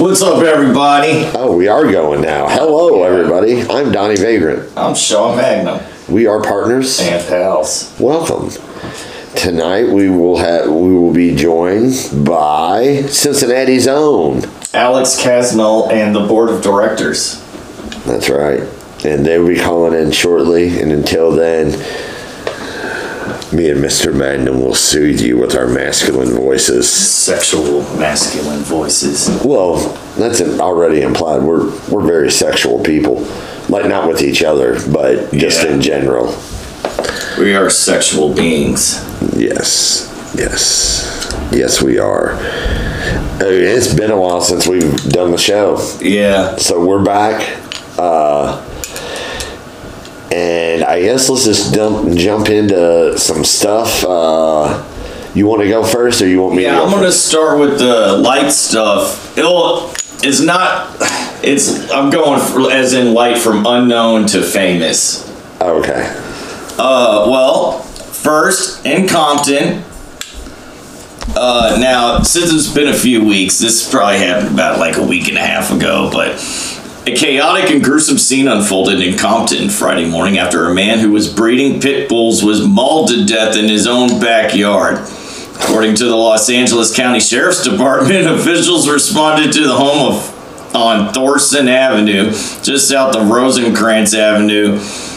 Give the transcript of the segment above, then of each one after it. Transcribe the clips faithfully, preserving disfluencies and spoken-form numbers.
What's up, everybody? Oh, we are going now. Hello, everybody. I'm Donnie Vagrant. I'm Sean Magnum. We are partners and pals. Welcome. Tonight we will have we will be joined by Cincinnati's own Alex Casmel and the board of directors. That's right. And they will be calling in shortly. And until then, me and Mister Magnum will soothe you with our masculine voices. Sexual masculine voices. Well, that's already implied. We're we're very sexual people. Like, not with each other, but just yeah. in general. We are sexual beings. Yes. Yes. Yes, we are. I mean, it's been a while since we've done the show. Yeah. So we're back. Uh, and I guess let's just dump, jump into some stuff. Uh, you want to go first, or you want me yeah, to go I'm going to start with the light stuff. It'll, it's not... It's. I'm going for, as in light from unknown to famous. Okay. Uh, well, first, in Compton, uh, now, since it's been a few weeks, this probably happened about like a week and a half ago, but a chaotic and gruesome scene unfolded in Compton Friday morning after a man who was breeding pit bulls was mauled to death in his own backyard. According to the Los Angeles County Sheriff's Department, officials responded to the home of on Thorson Avenue, just south of Rosencrantz Avenue,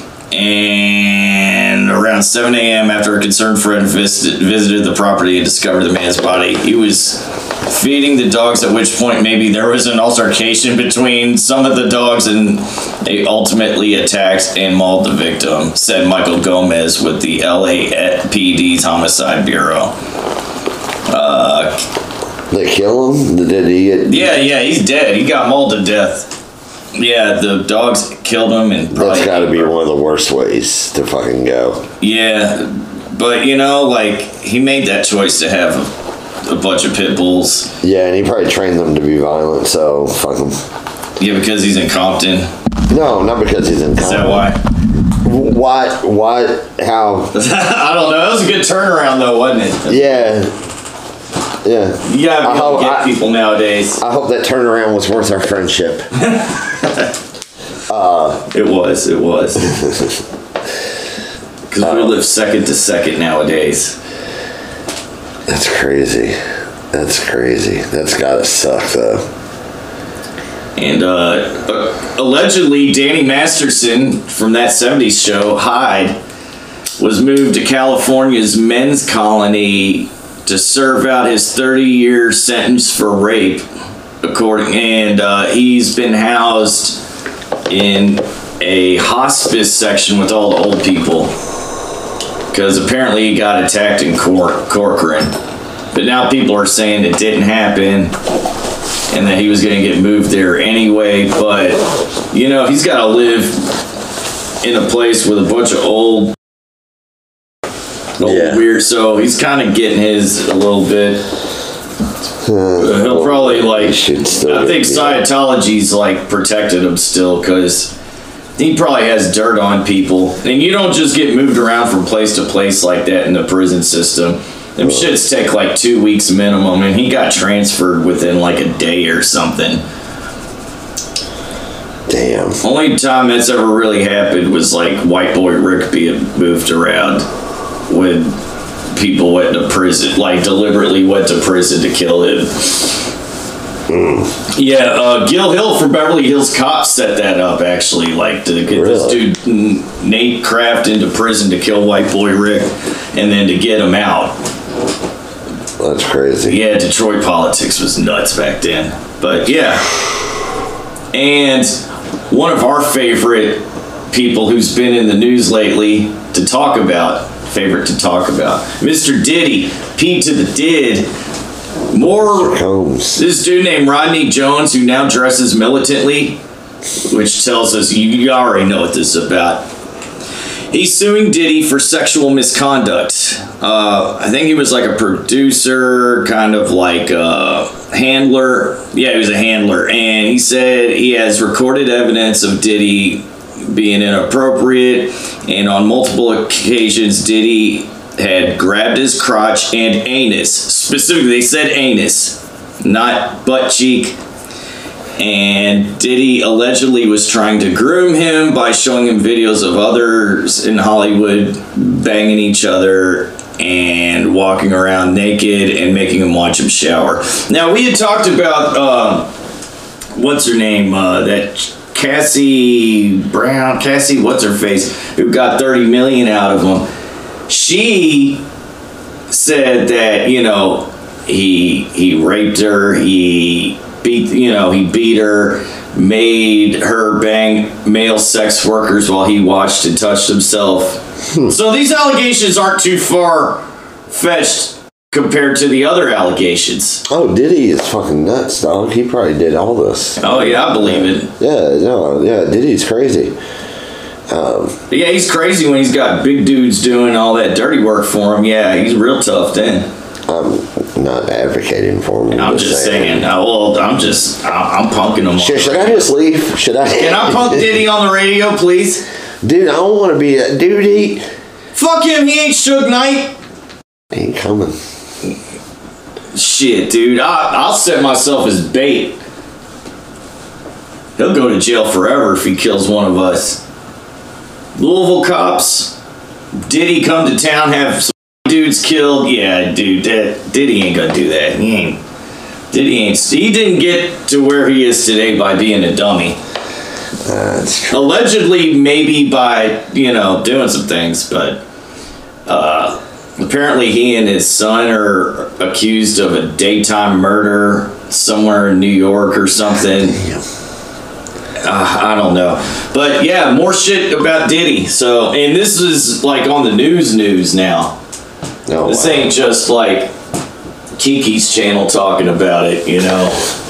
and around seven a.m. after a concerned friend visited, visited the property and discovered the man's body. He was feeding the dogs, at which point maybe there was an altercation between some of the dogs, and they ultimately attacked and mauled the victim, said Michael Gomez with the L A P D's Homicide Bureau. Uh... They kill him? Did he get... Yeah, yeah, he's dead. He got mauled to death. Yeah, the dogs killed him and probably... That's gotta be one of the worst ways to fucking go. Yeah, but you know, like, he made that choice to have a, a bunch of pit bulls. Yeah, and he probably trained them to be violent, so fuck him. Yeah, because he's in Compton. No, not because he's in Compton. Is that why? Why? Why? How? I don't know. That was a good turnaround, though, wasn't it? Yeah. Yeah. You gotta be able to get I, people nowadays. I hope that turnaround was worth our friendship. uh, it was, it was. Because uh, we live second to second nowadays. That's crazy. That's crazy. That's gotta suck, though. And uh, allegedly, Danny Masterson from that seventies show, Hyde, was moved to California's men's colony to serve out his thirty-year sentence for rape, according, and uh, he's been housed in a hospice section with all the old people, because apparently he got attacked in Cor- Corcoran. But now people are saying it didn't happen, and that he was going to get moved there anyway. But, you know, he's got to live in a place with a bunch of old... Yeah. Weird, so he's kind of getting his a little bit. Uh, he'll probably like. I think Scientology's like protected him still, because he probably has dirt on people, and you don't just get moved around from place to place like that in the prison system. Them oh. shits take like two weeks minimum, and he got transferred within like a day or something. Damn. Only time that's ever really happened was like White Boy Rick being moved around. When people went to prison, like deliberately went to prison to kill him. Mm. Yeah, uh, Gil Hill from Beverly Hills Cops set that up, actually, like to get really? this dude Nate Kraft into prison to kill White Boy Rick, and then to get him out. That's crazy. Yeah, Detroit politics was nuts back then. But yeah, and one of our favorite people who's been in the news lately to talk about. Favorite to talk about. Mister Diddy, P to the Did. More. Combs. This dude named Rodney Jones, who now dresses militantly, which tells us you, you already know what this is about. He's suing Diddy for sexual misconduct. Uh, I think he was like a producer, kind of like a handler. Yeah, he was a handler. And he said he has recorded evidence of Diddy being inappropriate, and on multiple occasions Diddy had grabbed his crotch and anus. Specifically, they said anus, not butt cheek. And Diddy allegedly was trying to groom him by showing him videos of others in Hollywood banging each other and walking around naked and making him watch him shower. Now, we had talked about, uh, what's her name, uh, that Cassie Brown, Cassie, what's her face, who got thirty million out of him. She said that, you know, he he raped her, he beat, you know, he beat her, made her bang male sex workers while he watched and touched himself. Hmm. So these allegations aren't too far fetched compared to the other allegations. Oh, Diddy is fucking nuts, dog. He probably did all this. Oh yeah, I believe it. Yeah, no, yeah, Diddy's crazy. Um, yeah, he's crazy when he's got big dudes doing all that dirty work for him. Yeah, he's real tough then. I'm not advocating for him. I'm, I'm just saying. saying uh, well, I'm just, I'm, I'm punking him. Should, should I just leave? Should I? Can I punk Diddy on the radio, please? Dude, I don't want to be a dude. He, fuck him. He ain't Suge Knight. He ain't coming. Shit, dude. I, I'll set myself as bait. He'll go to jail forever if he kills one of us. Louisville cops. Diddy come to town, have some dudes killed. Yeah, dude. That, Diddy ain't gonna do that. He ain't. Diddy ain't. He didn't get to where he is today by being a dummy. That's true. Allegedly, maybe by, you know, doing some things, but uh, apparently he and his son are accused of a daytime murder somewhere in New York or something. Uh, I don't know. But yeah, more shit about Diddy. So, and this is like on the news news now. Oh, this wow. ain't just like Kiki's channel talking about it, you know.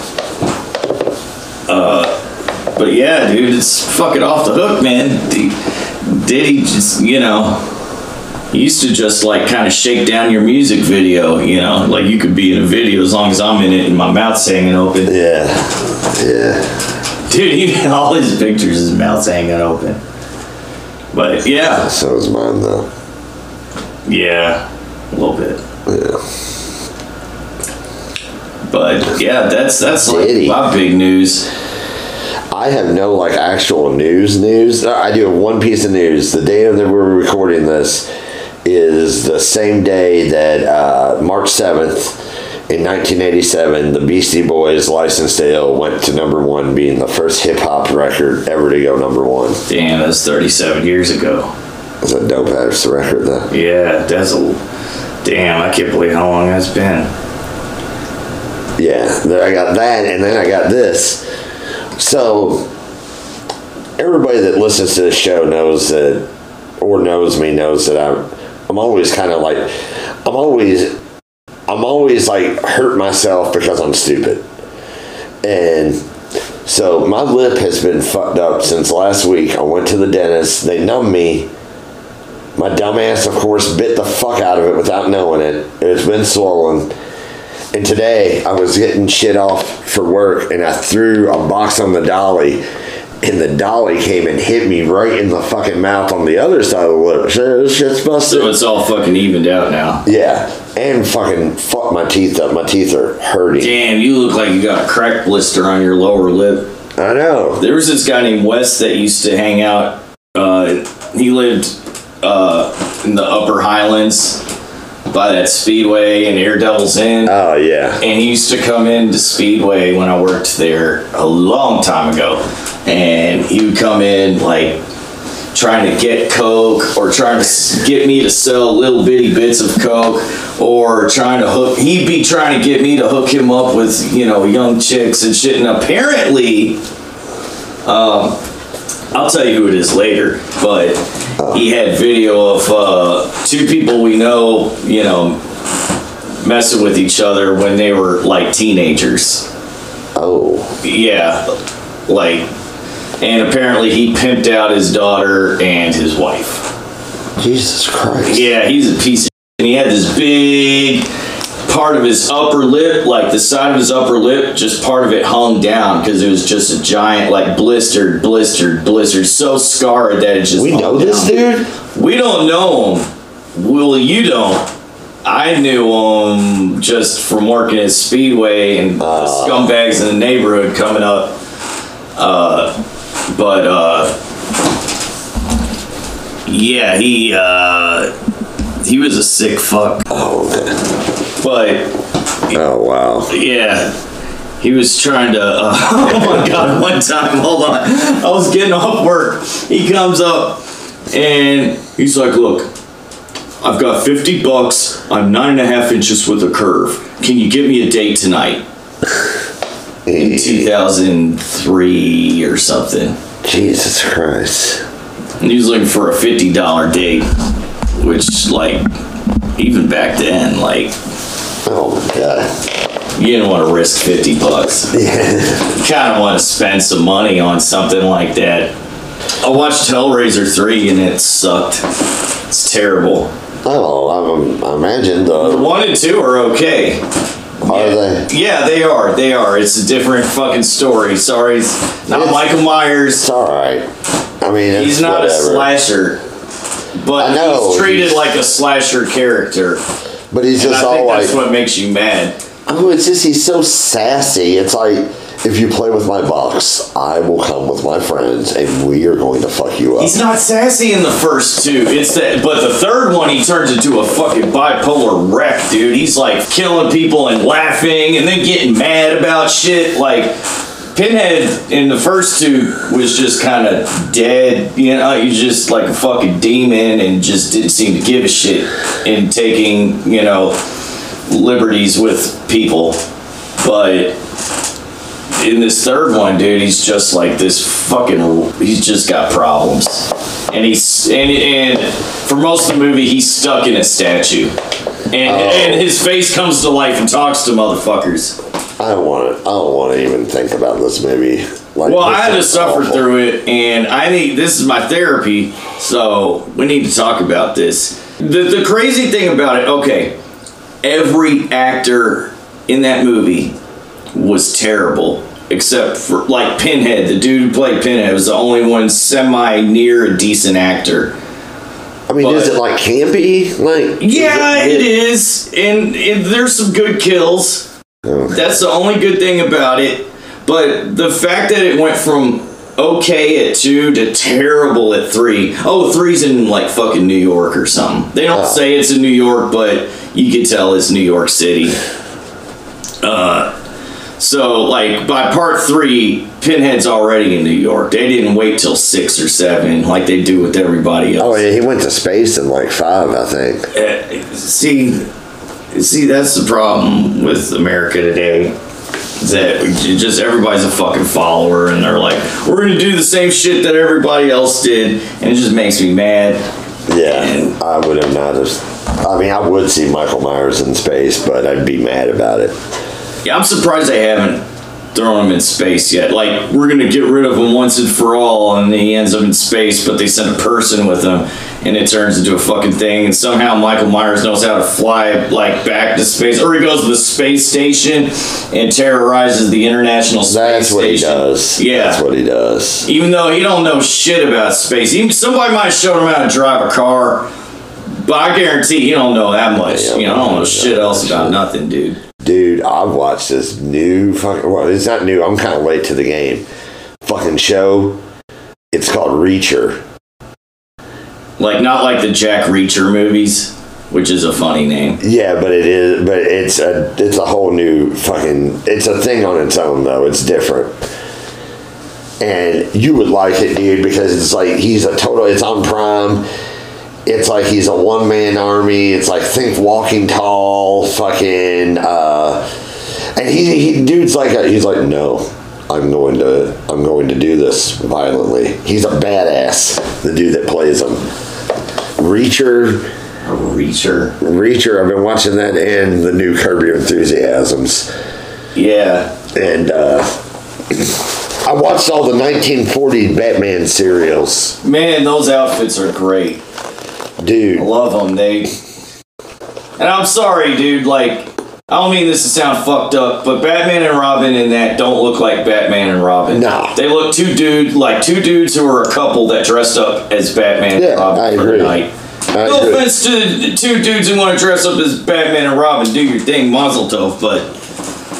Uh, but yeah, dude, it's fucking off the hook, man. Diddy just, you know, he used to just like kind of shake down your music video, you know, like you could be in a video as long as I'm in it and my mouth's hanging open. Yeah, yeah. Dude, even all his pictures, his mouth's hanging open. But yeah. So is mine though. Yeah, a little bit. Yeah. But yeah, that's that's Diddy. like my big news. I have no like actual news news. I do have one piece of news. The day that we're recording this is the same day that uh, March seventh in nineteen eighty-seven, the Beastie Boys' License to Ill went to number one, being the first hip-hop record ever to go number one. Damn, that's thirty-seven years ago. That's a dope-ass record, though. Yeah, that's a... Damn, I can't believe how long that's been. Yeah, I got that, and then I got this. So, everybody that listens to this show knows that, or knows me, knows that I'm, I'm always kind of like, I'm always... I'm always like hurt myself because I'm stupid. And so my lip has been fucked up since last week. I went to the dentist. They numbed me. My dumbass, of course, bit the fuck out of it without knowing it. It's been swollen. And today I was getting shit off for work and I threw a box on the dolly. And the dolly came and hit me right in the fucking mouth on the other side of the lip. So this shit's busted. So it's all fucking evened out now. Yeah. And fucking fuck my teeth up. My teeth are hurting. Damn, you look like you got a crack blister on your lower lip. I know. There was this guy named Wes that used to hang out. Uh, he lived uh, in the Upper Highlands by that Speedway and Air Devil's Inn. Oh, yeah. And he used to come into Speedway when I worked there a long time ago. And he would come in, like, trying to get coke or trying to get me to sell little bitty bits of coke or trying to hook, he'd be trying to get me to hook him up with, you know, young chicks and shit. And apparently, um, I'll tell you who it is later, but he had video of uh, two people we know, you know, messing with each other when they were like teenagers. Oh. Yeah, like, and apparently he pimped out his daughter and his wife. Jesus Christ. Yeah, he's a piece of shit. And he had this big part of his upper lip, like the side of his upper lip, just part of it hung down because it was just a giant, like blistered, blistered, blistered, so scarred that it just We know down. this dude? We don't know him. Well, you don't. I knew him just from working at Speedway and uh, the scumbags in the neighborhood coming up Uh, but uh, yeah, he uh, he was a sick fuck. Oh man. But oh wow. Yeah. He was trying to, uh, oh my God, one time, hold on. I was getting off work. He comes up and he's like, look, I've got fifty bucks. I'm nine and a half inches with a curve. Can you give me a date tonight? In two thousand three or something. Jesus Christ. And he was looking for a fifty dollar date, which, like, even back then, like. Oh my God. You didn't want to risk fifty bucks. Yeah. You kind of want to spend some money on something like that. I watched Hellraiser three and it sucked. It's terrible. Oh, I, I imagine the... The one and two are okay. Are yeah. they? Yeah, they are. They are. It's a different fucking story. Sorry, it's not It's, Michael Myers. It's alright. I mean, it's He's not whatever. a slasher. But I know, he's treated he's- like a slasher character. But he's And just I all think like... that's what makes you mad. Oh, it's just he's so sassy. It's like, if you play with my box, I will come with my friends, and we are going to fuck you up. He's not sassy in the first two. It's that, but the third one, he turns into a fucking bipolar wreck, dude. He's like killing people and laughing, and then getting mad about shit. Like Pinhead in the first two was just kind of dead. You know, he's just like a fucking demon, and just didn't seem to give a shit in taking, you know, liberties with people. But in this third one, dude, he's just like this fucking, he's just got problems. And he's, and, and for most of the movie, he's stuck in a statue. And, Oh. and his face comes to life and talks to motherfuckers. I don't want to. I don't want to even think about this movie. Like, Well, this I had to is suffer awful. through it, and I need, this is my therapy, so we need to talk about this. The, the crazy thing about it, okay, every actor in that movie was terrible, except for, like, Pinhead. The dude who played Pinhead was the only one semi-near a decent actor. I mean, but- is it like campy? Like, Yeah, is it is, and, and there's some good kills. Okay. That's the only good thing about it. But the fact that it went from okay at two to terrible at three. Oh, three's in like fucking New York or something. They don't Oh. say it's in New York, but you can tell it's New York City. Uh, so like by part three, Pinhead's already in New York. They didn't wait till six or seven like they do with everybody else. Oh yeah, he went to space in like five, I think. Uh, see, see, that's the problem with America today. Is that we just everybody's a fucking follower, and they're like, we're gonna do the same shit that everybody else did, and it just makes me mad. Yeah, And- I would have not have. I mean, I would see Michael Myers in space, but I'd be mad about it. Yeah, I'm surprised they haven't thrown him in space yet. Like, we're gonna get rid of him once and for all, and he ends up in space, but they send a person with him, and it turns into a fucking thing, and somehow Michael Myers knows how to fly, like, back to space, or he goes to the space station and terrorizes the International Space That's what he Station. does. Yeah. That's what he does. Even though he don't know shit about space. Even somebody might have showed him how to drive a car, but I guarantee he don't know that much. Yeah, you know, I don't know yeah, shit else about nothing, dude. Dude, I've watched this new fucking. Well, it's not new. I'm kind of late to the game. Fucking show. It's called Reacher. Like, not like the Jack Reacher movies, which is a funny name. Yeah, but it is. But it's a. It's a whole new fucking. It's a thing on its own though. It's different. And you would like it, dude, because it's like he's a total. It's on Prime. It's like he's a one man army. It's like think Walking Tall, fucking. Uh, and he, he dude's like a, he's like no, I'm going to I'm going to do this violently. He's a badass. The dude that plays him, Reacher. Reacher. Reacher. I've been watching that and the new Curb Your Enthusiasms, Yeah. and uh, I watched all the nineteen forty Batman serials, Man, those outfits are great. dude. I love them. They. And I'm sorry, dude. Like, I don't mean this to sound fucked up, but Batman and Robin in that don't look like Batman and Robin. No. They look two dude like two dudes who are a couple that dressed up as Batman Yeah, and Robin I for agree. the night. I No agree. offense to the two dudes who want to dress up as Batman and Robin, do your thing, Mazel Tov, but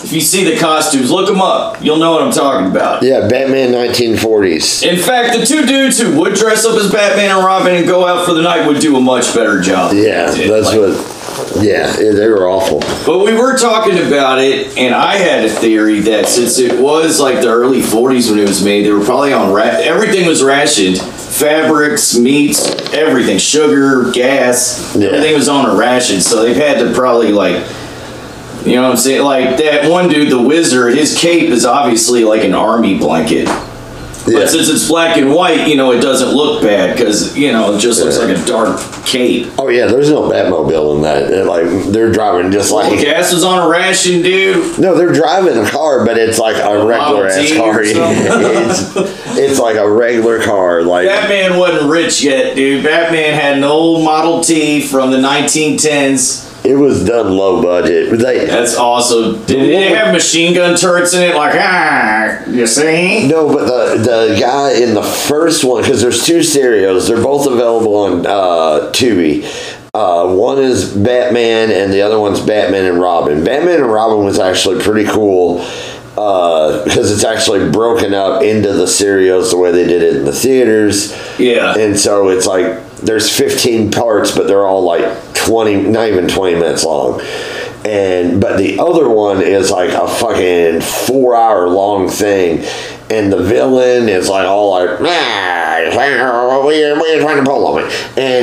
If you see the costumes, look them up. You'll know what I'm talking about. Yeah, Batman nineteen forties. In fact, the two dudes who would dress up as Batman and Robin and go out for the night would do a much better job. Yeah, that's like, what. Yeah, they were awful. But we were talking about it, and I had a theory that since it was like the early forties when it was made, they were probably on ra- everything was rationed. Fabrics, meats, everything, sugar, gas, yeah. everything was on a ration. So they've had to probably like, you know what I'm saying? Like that one dude, the Wizard, his cape is obviously like an army blanket. Yeah. But since it's black and white, you know, it doesn't look bad because, you know, it just looks yeah. like a dark cape. Oh, yeah, there's no Batmobile in that. They're like, they're driving just like... Well, gas is on a ration, dude. No, they're driving a car, but it's like a regular-ass car. it's, it's like a regular car. Like Batman wasn't rich yet, dude. Batman had an old Model T from the nineteen tens. It was done low budget. They, That's awesome. Did, did they have machine gun turrets in it? Like, ah, you see? No, but the the guy in the first one, because there's two stereos. They're both available on uh, Tubi. Uh, one is Batman, and the other one's Batman and Robin. Batman and Robin was actually pretty cool because uh, it's actually broken up into the stereos the way they did it in the theaters. Yeah. And so it's like there's fifteen parts, but they're all like twenty, not even twenty minutes long. And but the other one is like a fucking four hour long thing, and the villain is like all like, ah, what are you trying to pull on me? And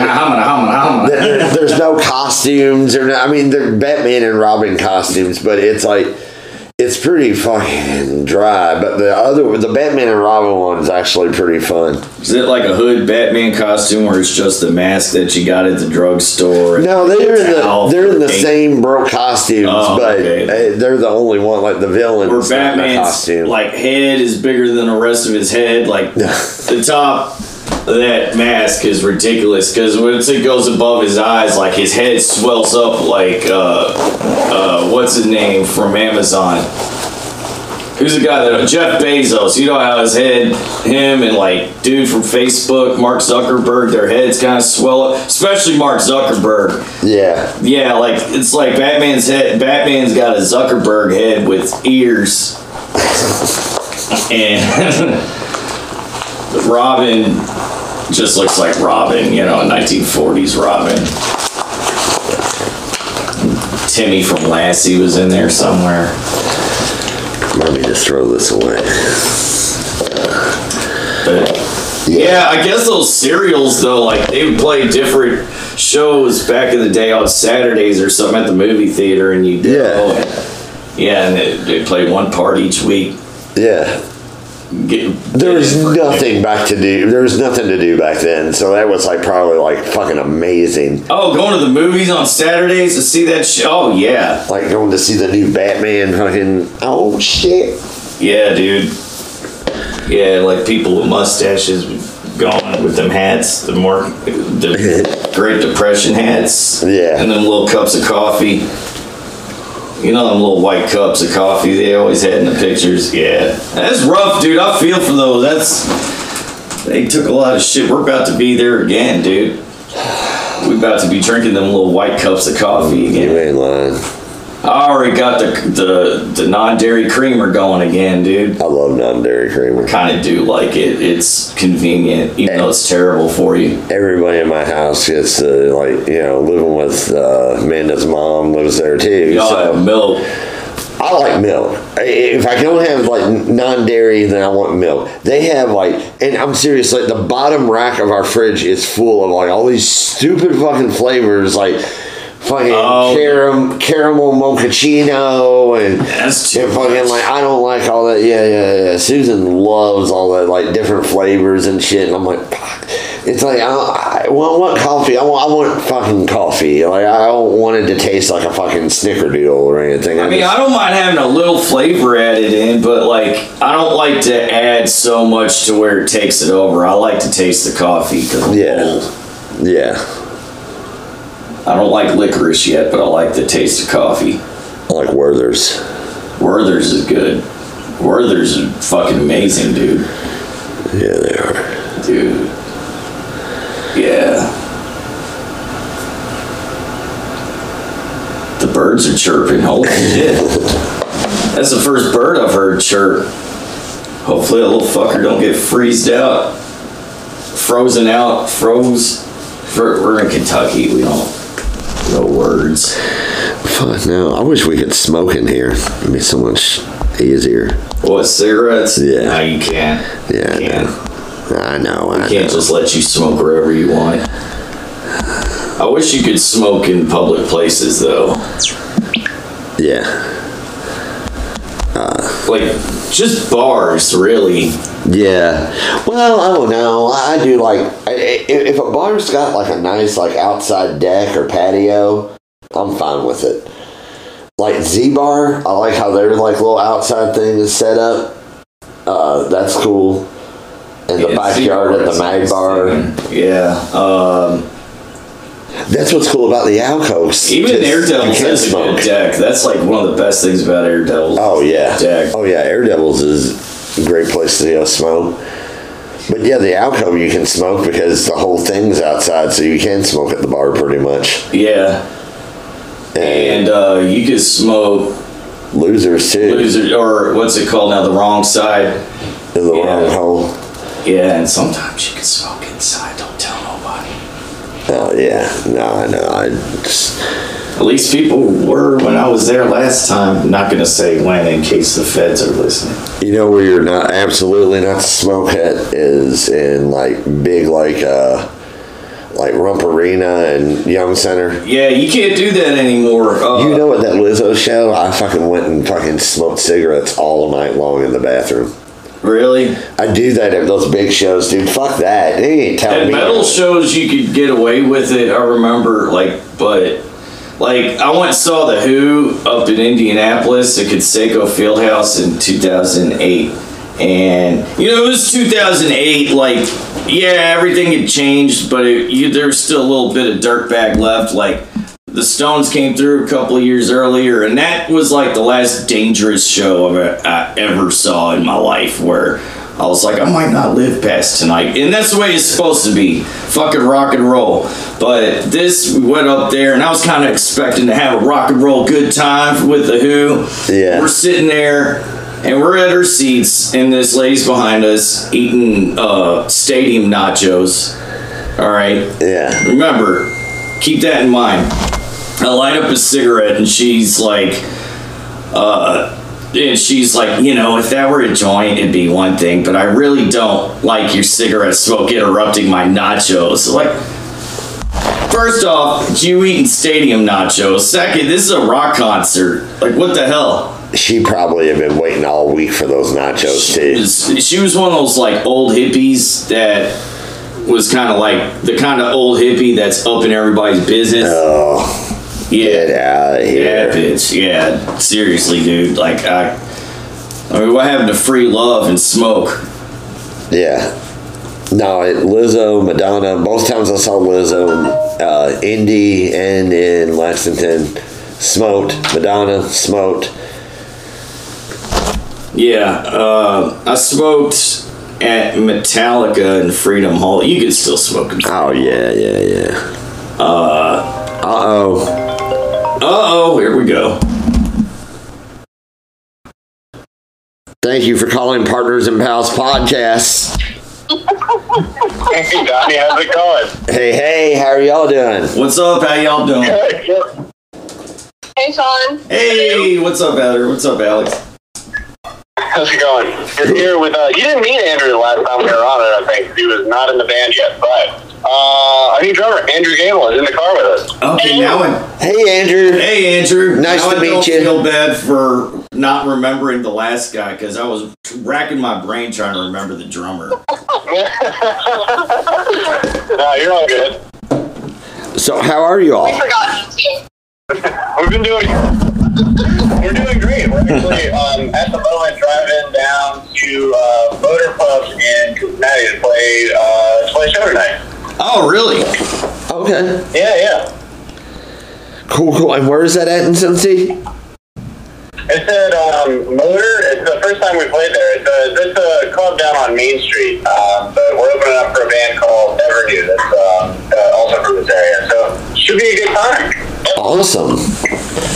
there, there's no costumes or no, I mean they're Batman and Robin costumes, but it's like it's pretty fucking dry. But the other, the Batman and Robin one is actually pretty fun. Is it like a hood Batman costume where it's just the mask that you got at the drugstore? No, they're in the they're in the same broke costumes, oh, but okay. they're the only one like the villain. Where Batman's costume. Like head is bigger than the rest of his head. Like the top of that mask is ridiculous because once it goes above his eyes, like his head swells up like uh, uh, what's his name from Amazon? Who's the guy that Jeff Bezos? You know how his head, him and like dude from Facebook, Mark Zuckerberg, their heads kind of swell up. Especially Mark Zuckerberg. Yeah. Yeah, like it's like Batman's head. Batman's got a Zuckerberg head with ears, and Robin just looks like Robin. You know, nineteen forties Robin. Timmy from Lassie was in there somewhere. Let me just throw this away. But, yeah. yeah, I guess those serials though, like they would play different shows back in the day on Saturdays or something at the movie theater, and you yeah, oh, yeah, and they, they play one part each week. Yeah. Get, there was nothing back to do. There was nothing to do back then, so that was like probably like fucking amazing. Oh, going to the movies on Saturdays to see that show. Oh yeah, like going to see the new Batman. Fucking oh shit. Yeah, dude. Yeah, like people with mustaches going with them hats, the more the Great Depression hats. Yeah, and them little cups of coffee. You know them little white cups of coffee they always had in the pictures? Yeah. That's rough, dude. I feel for those. That's... They took a lot of shit. We're about to be there again, dude. We're about to be drinking them little white cups of coffee again. You ain't lying. I already got the the, the non-dairy creamer going again, dude. I love non-dairy creamer. I kind of do like it. It's convenient, even though it's terrible for you. Everybody in my house gets to, like, you know, living with uh, Amanda's mom lives there too. Y'all so have milk. I like milk. If I don't have like non-dairy, then I want milk. They have like, and I'm serious, like the bottom rack of our fridge is full of like all these stupid fucking flavors, like fucking oh, caram- caramel mochaccino and, that's too and fucking much. Like I don't like all that. Yeah, yeah, yeah. Susan loves all that like different flavors and shit. And I'm like, fuck. It's like I, I want, want coffee. I want, I want fucking coffee. Like I don't want it to taste like a fucking snickerdoodle or anything. I, I mean, just, I don't mind having a little flavor added in, but like I don't like to add so much to where it takes it over. I like to taste the coffee because I'm yeah, old. Yeah. I don't like licorice yet, but I like the taste of coffee. I like Werther's. Werther's is good. Werther's are fucking amazing, dude. Yeah, they are. Dude. Yeah. The birds are chirping. Holy shit. That's the first bird I've heard chirp. Hopefully a little fucker don't get freezed out. Frozen out. Froze. We're in Kentucky. We don't know words. Fuck no. I wish we could smoke in here. It'd be so much easier. What, cigarettes? Yeah. No, you can't. Yeah, you can't. I know. I We can't know. just let you smoke wherever you want. I wish you could smoke in public places, though. Yeah. Like, just bars, really. Yeah. Well, I don't know. I do like I- I- if a bar's got like a nice like outside deck or patio, I'm fine with it. Like Z Bar, I like how their like little outside thing is set up. Uh, that's cool. In the Yeah, backyard at the Z-Bar Mag is Bar. nice. Yeah. Um, That's what's cool about the alcoves. even Just- Air you Devils can has a smoke. good deck. That's like one of the best things about Air Devils. Oh yeah. Deck. Oh yeah. Air Devils is a great place to go smoke. But yeah, the alcove you can smoke because the whole thing's outside, so you can smoke at the bar pretty much. Yeah. And uh, you could smoke Losers too. loser, or what's it called now? The wrong side. In the Yeah. wrong hole. Yeah, and sometimes you can smoke inside. Don't tell nobody. Oh yeah. No, I know. I just, At least people were when I was there last time. I'm not gonna say when in case the feds are listening. you know where you're not absolutely not to smoke at is in like big like uh like Rump Arena and Young Center. Yeah, you can't do that anymore. Uh, You know at that Lizzo show, I fucking went and fucking smoked cigarettes all night long in the bathroom. Really? I do that at those big shows, dude. Fuck that. They ain't telling At me. metal shows, you could get away with it. I remember, like, but like I went and saw the Who up in Indianapolis at Conseco Fieldhouse in two thousand eight, and you know it was two thousand eight. Like, yeah, everything had changed, but it, you, there was still a little bit of dirtbag left. Like, the Stones came through a couple of years earlier, and that was like the last dangerous show I, I ever saw in my life, where I was like, I might not live past tonight. And that's the way it's supposed to be. Fucking rock and roll. But this, we went up there, and I was kind of expecting to have a rock and roll good time with the Who. Yeah. We're sitting there, and we're at our seats, and this lady's behind us eating uh, stadium nachos. All right? Yeah. Remember, keep that in mind. I light up a cigarette, and she's like, uh, and she's like, you know, if that were a joint, it'd be one thing, but I really don't like your cigarette smoke interrupting my nachos. Like, first off, you eating stadium nachos. Second, this is a rock concert. Like, what the hell? She probably have been waiting all week for those nachos She too. was, she was one of those, like, old hippies that was kind of like the kind of old hippie that's up in everybody's business. Oh, Yeah. get out of Yeah, here. bitch. Yeah, seriously, dude. Like, I, I mean, what happened to free love and smoke? Yeah. No, it, Lizzo, Madonna, both times I saw Lizzo, uh, Indy and in Lexington, smoked. Madonna, smoked. Yeah, uh, I smoked at Metallica and Freedom Hall. You could still smoke in Oh, yeah, yeah, yeah. Uh, uh-oh. Uh-oh, here we go. Thank you for calling Partners and Pals Podcast. Hey, Donnie, how's it going? Hey, hey, how are y'all doing? What's up? How y'all doing? Good, good. Hey, Sean. Hey, what's up, Heather? What's up, Alex? How's it going? You're here with, uh, you didn't meet Andrew the last time we were on it, I think. He was not in the band yet, but, uh, our new drummer, Andrew Gamble, is in the car with us. Okay, now I... Hey, Andrew. Hey, Andrew. Nice now to I meet don't you. feel bad for not remembering the last guy, because I was racking my brain trying to remember the drummer. No, you're all good. So, how are you all? We forgot you too. We've been doing, we're doing great. We're actually, um, at the moment driving down to, uh, Motor Puff in Cincinnati to play, uh, to play show tonight. Oh, really? Okay. Yeah, yeah. Cool, cool. And where is that at in Cincy? It's at um, Motor. It's the first time we played there. It's a, it's a club down on Main Street. Um, but we're opening up for a band called Never Knew that's um, uh, also from this area. So should be a good time. Awesome.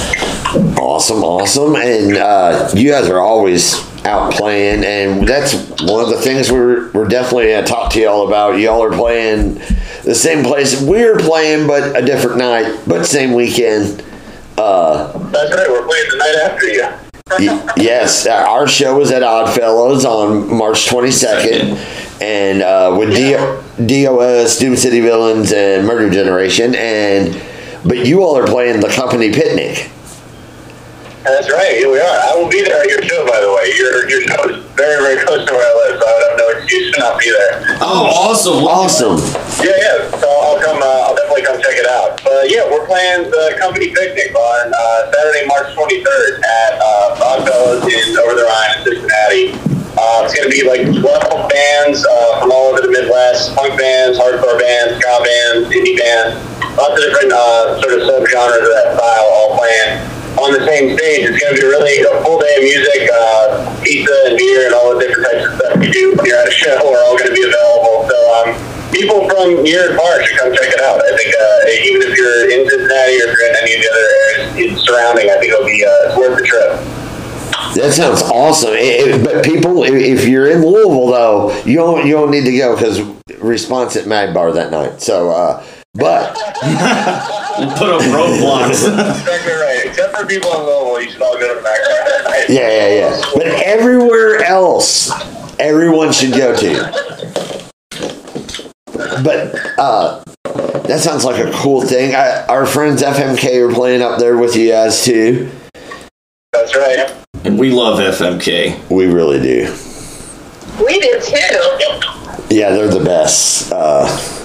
Awesome, awesome. And uh, you guys are always out playing, and that's one of the things we're, we're definitely going to talk to y'all about. Y'all are playing the same place we're playing, but a different night, but same weekend. Uh, That's right, we're playing the night after you. y- yes, uh, our show was at Oddfellows on March twenty-second, and uh, with D- DOS, Doom City Villains, and Murder Generation, and but you all are playing the company picnic. That's right, here we are. I will be there at your show, by the way. Your your show is very, very close to where I live, so I would have no excuse to not be there. Oh, awesome. Awesome. Yeah, yeah. So I'll come. Uh, I'll definitely come check it out. But yeah, we're playing the company picnic on uh, Saturday, March twenty-third at uh, Oddfellows in Over the Rhine in Cincinnati. Uh, it's going to be like twelve bands uh, from all over the Midwest: punk bands, hardcore bands, ska bands, indie bands, lots of different uh, sort of subgenres of that style, all playing on the same stage. It's going to be really a full day of music, uh, pizza and beer and all the different types of stuff we do when you're at a show are all going to be available. So um, people from near and far should come check it out. I think uh, even if you're in Cincinnati or if you're in any of the other areas surrounding, I think it'll be uh, it's worth the trip. That sounds awesome. It- it- but people, if- if you're in Louisville though, you don't you don't need to go because response at Mad Bar that night. So, uh, but We'll put up roadblocks. Exactly right. Except for people in Louisville, you should all go to the back that night. yeah, yeah, yeah. But everywhere else, everyone should go to. But uh, that sounds like a cool thing. I, our friends F M K are playing up there with you guys too. That's right. And we love F M K. We really do. We did too. Yeah, they're the best. Uh,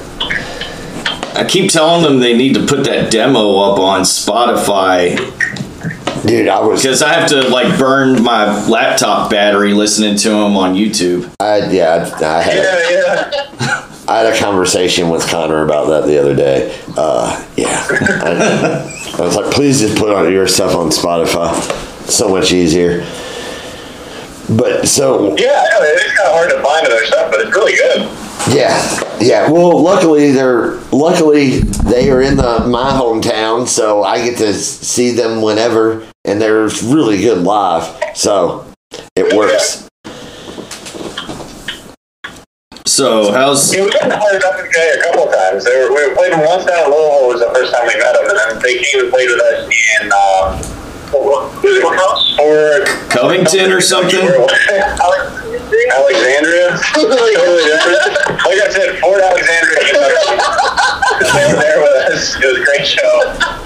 I keep telling them they need to put that demo up on Spotify dude, I was. because I have to like burn my laptop battery listening to them on YouTube. I yeah, I, I had. Yeah, yeah. I had a conversation with Connor about that the other day. Uh, yeah. I, I was like, please just put on your stuff on Spotify. So much easier. But so, Yeah, I know. It's kind of hard to find other stuff, but it's really good. yeah. Yeah. Well, luckily they're, luckily they are in the, my hometown, so I get to see them whenever, and they're really good live. So it works. So how's Yeah, we've been to play with F M K a couple of times. They were, we played them once down in Louisville was the first time we met them, and then they came and played with us in um, what was it, what house? Or Covington or something? Alexandria. Totally different. Like I said, Fort Alexandria. They were there with us. It was a great show.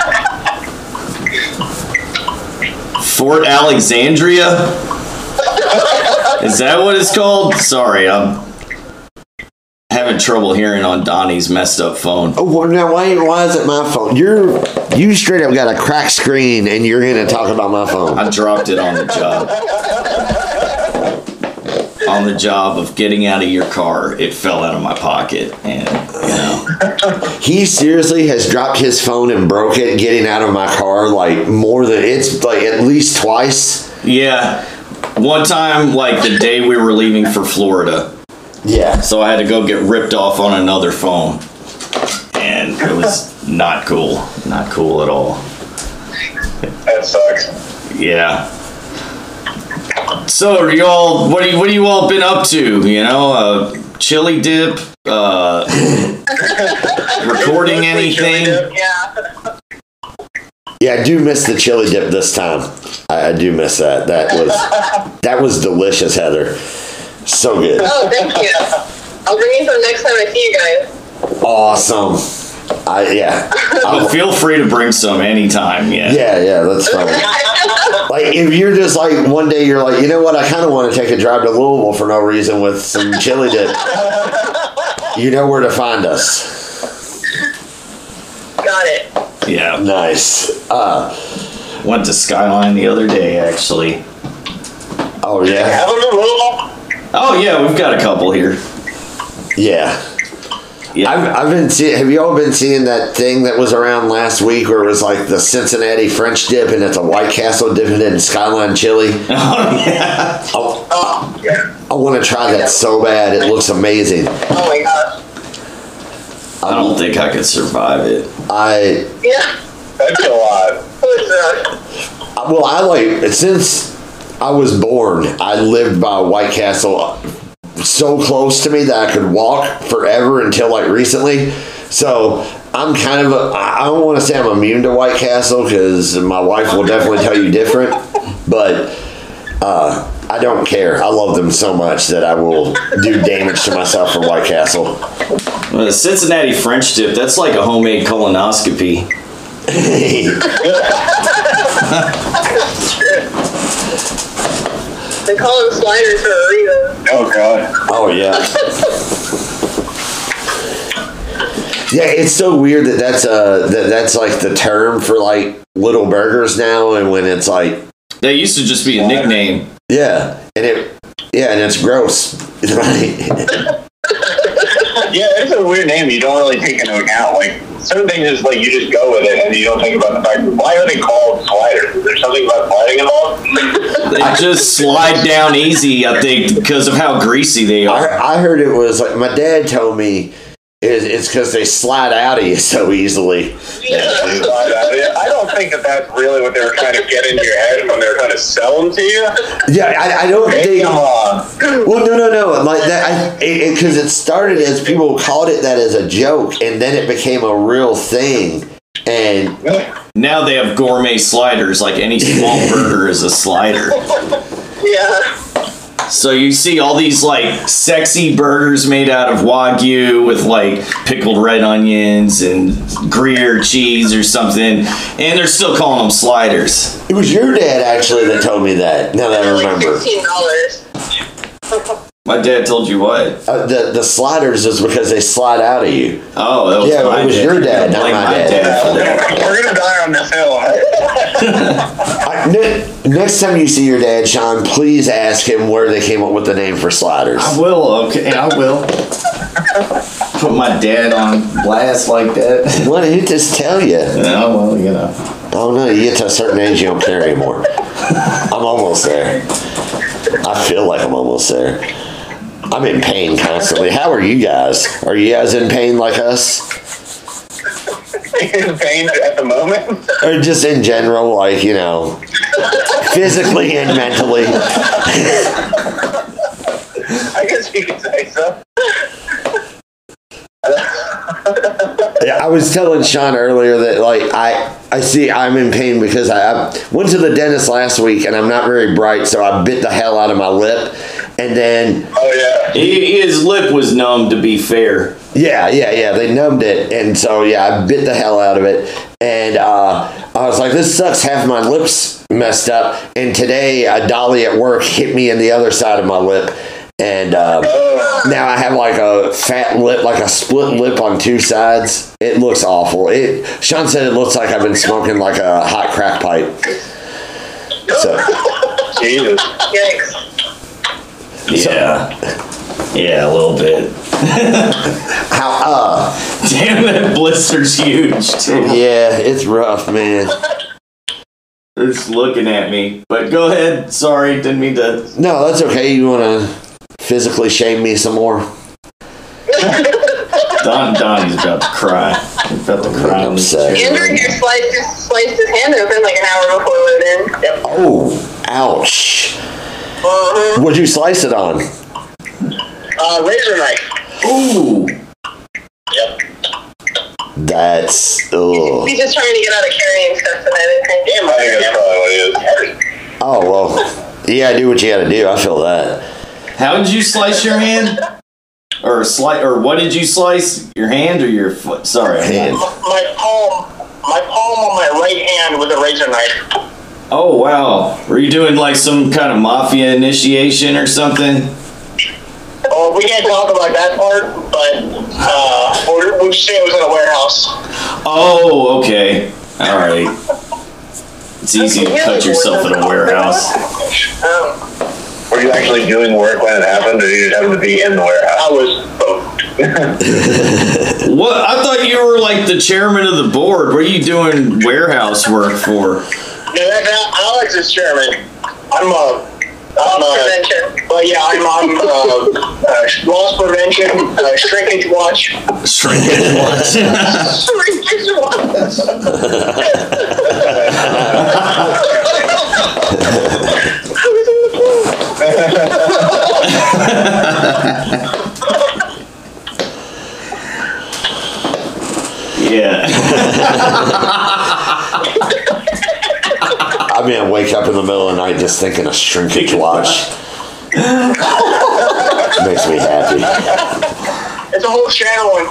Fort Alexandria? Is that what it's called? Sorry, I'm having trouble hearing on Donnie's messed up phone. Oh, well, now why, why is it my phone? You're, you straight up got a cracked screen and you're going to talk about my phone. I dropped it on the job. On the job of getting out of your car, it fell out of my pocket, and you know. He seriously has dropped his phone and broke it getting out of my car like more than, it's like at least twice. Yeah, one time, like the day we were leaving for Florida, Yeah. so I had to go get ripped off on another phone, and it was not cool, not cool at all. That sucks. Yeah. So, are you all? What do you? What do you all been up to? You know, uh, chili dip, uh, recording anything? Yeah. Yeah, I do miss the chili dip this time. I, I do miss that. That was, that was delicious, Heather. So good. Oh, thank you. I'll bring you some next time I see you guys. Awesome. I, yeah. But feel free to bring some anytime. Yeah. Yeah, yeah, that's fine. Like, if you're just like, one day you're like, you know what, I kind of want to take a drive to Louisville for no reason with some chili dip. You know where to find us. Got it. Yeah. Nice. Uh, Went to Skyline the other day, actually. oh, yeah? Have them in Louisville? Oh yeah, we've got a couple here. Yeah. Yeah. I've, I've been seeing, have y'all been seeing that thing that was around last week where it was like the Cincinnati French dip and it's a White Castle dipping in Skyline chili? Oh yeah. I, Oh, yeah. I want to try that so bad. It looks amazing. Oh my gosh. I don't think I could survive it. I Yeah. That's a lot. Who's that? Well, I like, since I was born, I lived by White Castle so close to me that I could walk forever until like recently. So I'm kind of, a, I don't want to say I'm immune to White Castle because my wife will definitely tell you different, but uh, I don't care. I love them so much that I will do damage to myself for White Castle. Well, the Cincinnati French dip, that's like a homemade colonoscopy. They call them sliders for a reason. Oh, God. Oh, yeah. Yeah, it's so weird that that's uh that that's like the term for like little burgers now, and when it's like That used to just be a nickname. yeah, and it yeah, and it's gross, right? Yeah, it's a weird name you don't really take into account. Like, certain things is like you just go with it and you don't think about the fact, why are they called sliders? Is there something about sliding involved? They just slide down easy, I think, because of how greasy they are. I, I heard it was like my dad told me it, it's because they slide out of you so easily. Yeah, they slide out of it. I don't think that that's really what they were trying to get into your head when they were trying to sell them to you. Yeah, I, I don't Hey, think. come on. Well, no, no, no. Like that, because it, it, it started as people called it that as a joke, and then it became a real thing. And Now they have gourmet sliders, like any small burger is a slider. Yeah. So you see all these like sexy burgers made out of Wagyu with like pickled red onions and Gruyere cheese or something, and they're still calling them sliders. it was your dad actually that told me that. Now that I They're like remember, sixteen dollars. My dad told you what? uh, the the sliders is because they slide out of you. Oh, that was Yeah, my it was dad. your dad, Don't not blame my my dad. dad for that. We're gonna die on this hill. I, ne- next time you see your dad, Sean, please ask him where they came up with the name for sliders. I will. Okay, I will. Put my dad on blast like that. Why didn't he just tell you? Oh well, you know. Oh no, you get to a certain age, you don't care anymore. I'm almost there. I feel like I'm almost there. I'm in pain constantly. How are you guys? Are you guys in pain like us? In pain at the moment. Or just in general, like, you know, physically and mentally? I guess you could say so. Yeah, I was telling Sean earlier that, like, I, I see I'm in pain because I, I went to the dentist last week and I'm not very bright, so I bit the hell out of my lip. And then, Oh, yeah. He, his lip was numb, to be fair. yeah, yeah, yeah, they numbed it. And so, yeah, I bit the hell out of it. And uh, I was like, this sucks, half my lips messed up. And today, a dolly at work hit me in the other side of my lip. And uh, now I have like a fat lip, like a split lip on two sides. It looks awful. It. Sean said it looks like I've been smoking like a hot crack pipe. So, Jesus. Yikes. Yeah. Yeah, a little bit. how, uh, Damn, that blister's huge, too. yeah, it's rough, man. They're just looking at me. But go ahead. Sorry, didn't mean to. No, that's okay. You want to physically shame me some more? Don Donnie's about to cry. He's about to cry. I'm upset. Andrew here sliced his, sliced his hand open like an hour before we went in. Yep. Oh, ouch. Uh-huh. What'd you slice it on? Uh, razor knife. Ooh. Yep. That's, ugh. He's just trying to get out of carrying stuff tonight, I think. Damn, I think that's probably what it is. Oh, well, you gotta do what you gotta do. I feel that. How did you slice your hand? Or slice? Or what did you slice? Your hand or your foot? Sorry. Hand. My palm, my palm on my right hand with a razor knife. Oh wow. Were you doing like some kind of mafia initiation or something? Oh, we can't talk about that part, but uh, we'll, we'll say it was in a warehouse. Oh, okay. All right. It's easy to cut yourself in a warehouse. Um, Were you actually doing work when it happened, or did you just happen to be in the warehouse? I was both. What? I thought you were like the chairman of the board. What are you doing warehouse work for? Yeah, that, that, Alex is chairman. I'm a. I'm loss a, prevention. But yeah, I'm, I'm uh, uh, loss prevention, uh, shrinkage watch. Shrinkage watch. Shrinkage watch. mean, I wake up in the middle of the night just thinking of Shrinkage Watch. Makes me happy. It's a whole channel in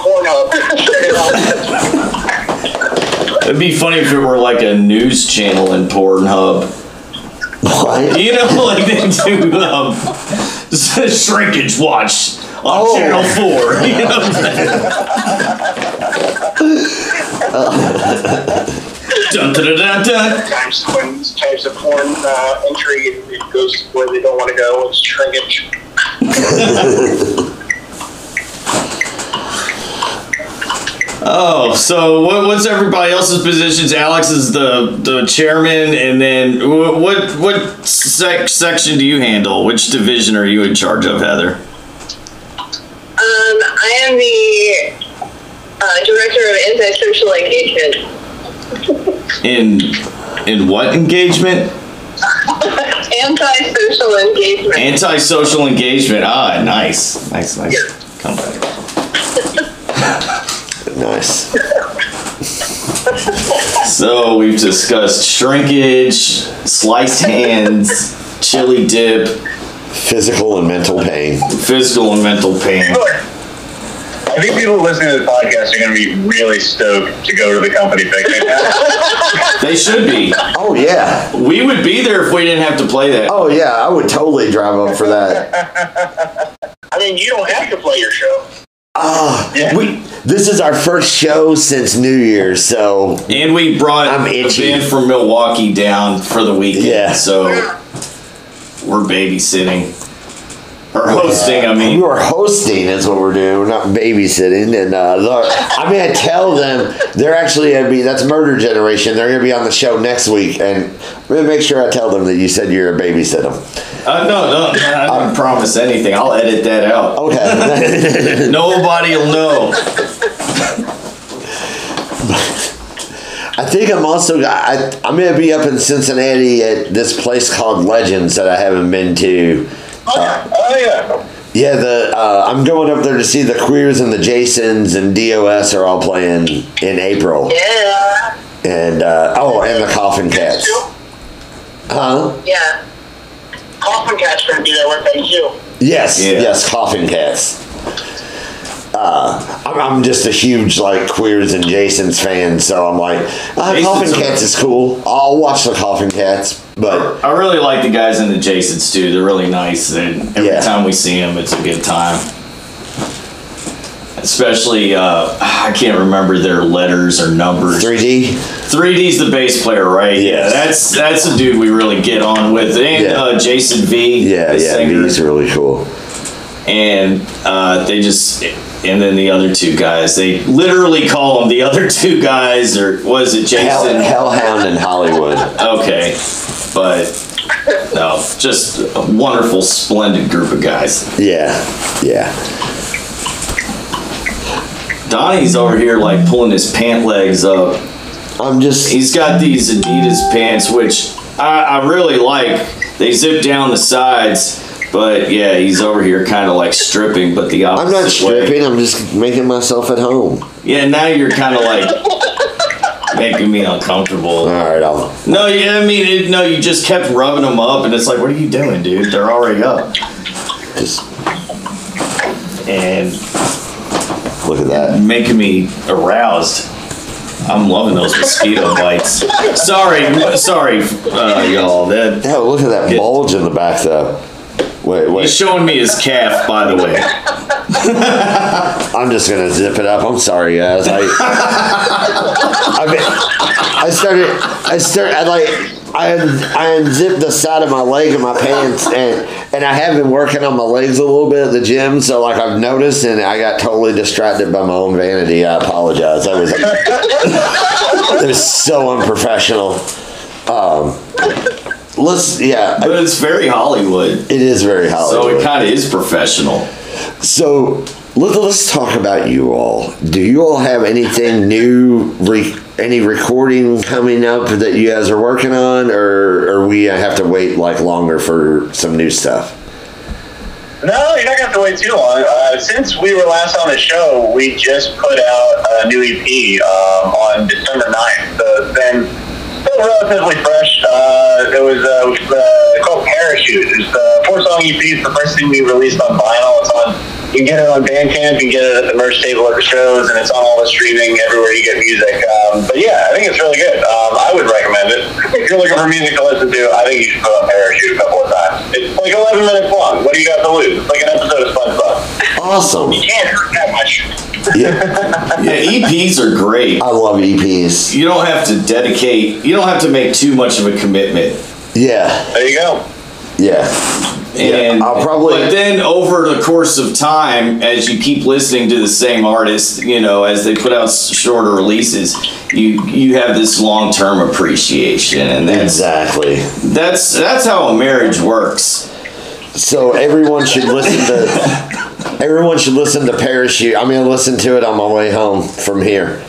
Pornhub. It'd be funny if it were like a news channel in Pornhub. What? You know, like they do um, Shrinkage Watch on Oh. Channel four. You know what I'm saying? Dun, dun, dun, dun, dun. Times when types of porn uh, entry, it, it goes where they don't want to go. It's shrinkage. Oh, so what, what's everybody else's positions? Alex is the, the chairman, and then wh- what what sec- section do you handle? Which division are you in charge of, Heather? Um, I am the uh, director of antisocial engagement. In in what engagement? Antisocial engagement. Antisocial engagement. Ah, nice, nice, nice. Come back. Nice. So we've discussed shrinkage, sliced hands, chili dip, Physical and mental pain. physical and mental pain. I think people listening to the podcast are going to be really stoked to go to the company picnic. They should be. Oh, yeah. We would be there if we didn't have to play that. Oh, yeah. I would totally drive up for that. I mean, you don't have to play your show. Ah, Yeah. we. This is our first show since New Year's, so And we brought I'm a itchy. band from Milwaukee down for the weekend. Yeah. So we're babysitting. Or hosting, I we mean. were hosting. Is what we're doing. We're not babysitting. And uh, the- I mean, I tell them they're actually gonna be. That's Murder Generation. They're gonna be on the show next week, and I'm gonna make sure I tell them that you said you're a babysit them. Uh, no, no, I don't promise anything. I'll edit that out. Okay. Nobody will know. I think I'm also. I, I'm gonna be up in Cincinnati at this place called Legends that I haven't been to. Oh, yeah. Oh, yeah. Yeah, the uh, I'm going up there to see the Queers and the Jasons and D O S are all playing in April, Yeah. and uh, oh, and the Coffin Cats. Huh? Yeah. Coffin Cat's going to be there with them, too. Yes, Yeah. yes, Coffin Cats. Uh, I'm, I'm just a huge like Queers and Jasons fan, so I'm like, ah, Jasons Coffin are- Cats is cool. I'll watch the Coffin Cats, but I really like the guys in the Jasons too. They're really nice, and every Yeah. time we see them, it's a good time. Especially, uh, I can't remember their letters or numbers. three D. three D's the bass player, right? Yes. that's that's a dude we really get on with, and Yeah. uh, Jason V. Yeah, the yeah, singer. he's really cool. And uh, they just, and then the other two guys, they literally call them the other two guys, or was it Hell, Jason? Hellhound in Hollywood. Okay, but no, just a wonderful, splendid group of guys. Yeah, yeah. Donnie's over here like pulling his pant legs up. I'm just. He's got these Adidas pants, which I, I really like. They zip down the sides, but yeah, he's over here kind of like stripping, but the opposite I'm not way. stripping. I'm just making myself at home. Yeah, now you're kind of like making me uncomfortable. All right, I'll. No, yeah, I mean, it, no, you just kept rubbing them up, and it's like, what are you doing, dude? They're already up. Just And look at that. making me aroused. I'm loving those mosquito bites. Sorry, sorry, uh, y'all. That Yeah, look at that Yeah. bulge in the back, though. Wait, he's wait. showing me his calf, by the way. I'm just gonna zip it up. I'm sorry, guys. I, I, mean, I started. I started. I like. I I unzipped the side of my leg in my pants, and and I have been working on my legs a little bit at the gym. So like I've noticed, and I got totally distracted by my own vanity. I apologize. That was it was so unprofessional. Um, let's yeah. But it's very Hollywood, It is very so Hollywood. it kind of is professional. So let, let's talk about you all. Do you all have anything new, re, any recording coming up that you guys are working on, or, or we have to wait like longer for some new stuff? No, you're not going to have to wait too long. Uh, since we were last on the show, we just put out a new E P um, on December ninth. So it's been still relatively fresh. Uh, it was uh, uh, called Parachute. It's the four-song E P. It's the first thing we released on vinyl. It's on. You can get it on Bandcamp. You can get it at the merch table at the shows, and it's on all the streaming everywhere you get music. Um, but yeah, I think it's really good. Um, I would recommend it. If you're looking for music to listen to, I think you should put on Parachute a couple of times. It's like eleven minutes long. What do you got to lose? It's like an episode of SpongeBob. Awesome. You can't hurt that much. Yeah, Yeah, E Ps are great. I love E Ps. You don't have to dedicate. You don't have to make too much of a commitment. Yeah, There you go. yeah. And I'll probably- but then over the course of time, as you keep listening to the same artist, you know, as they put out shorter releases, you you have this long term appreciation, and that's Exactly. that's that's how a marriage works. So everyone should listen to everyone should listen to Parachute. I'm gonna listen to it on my way home from here.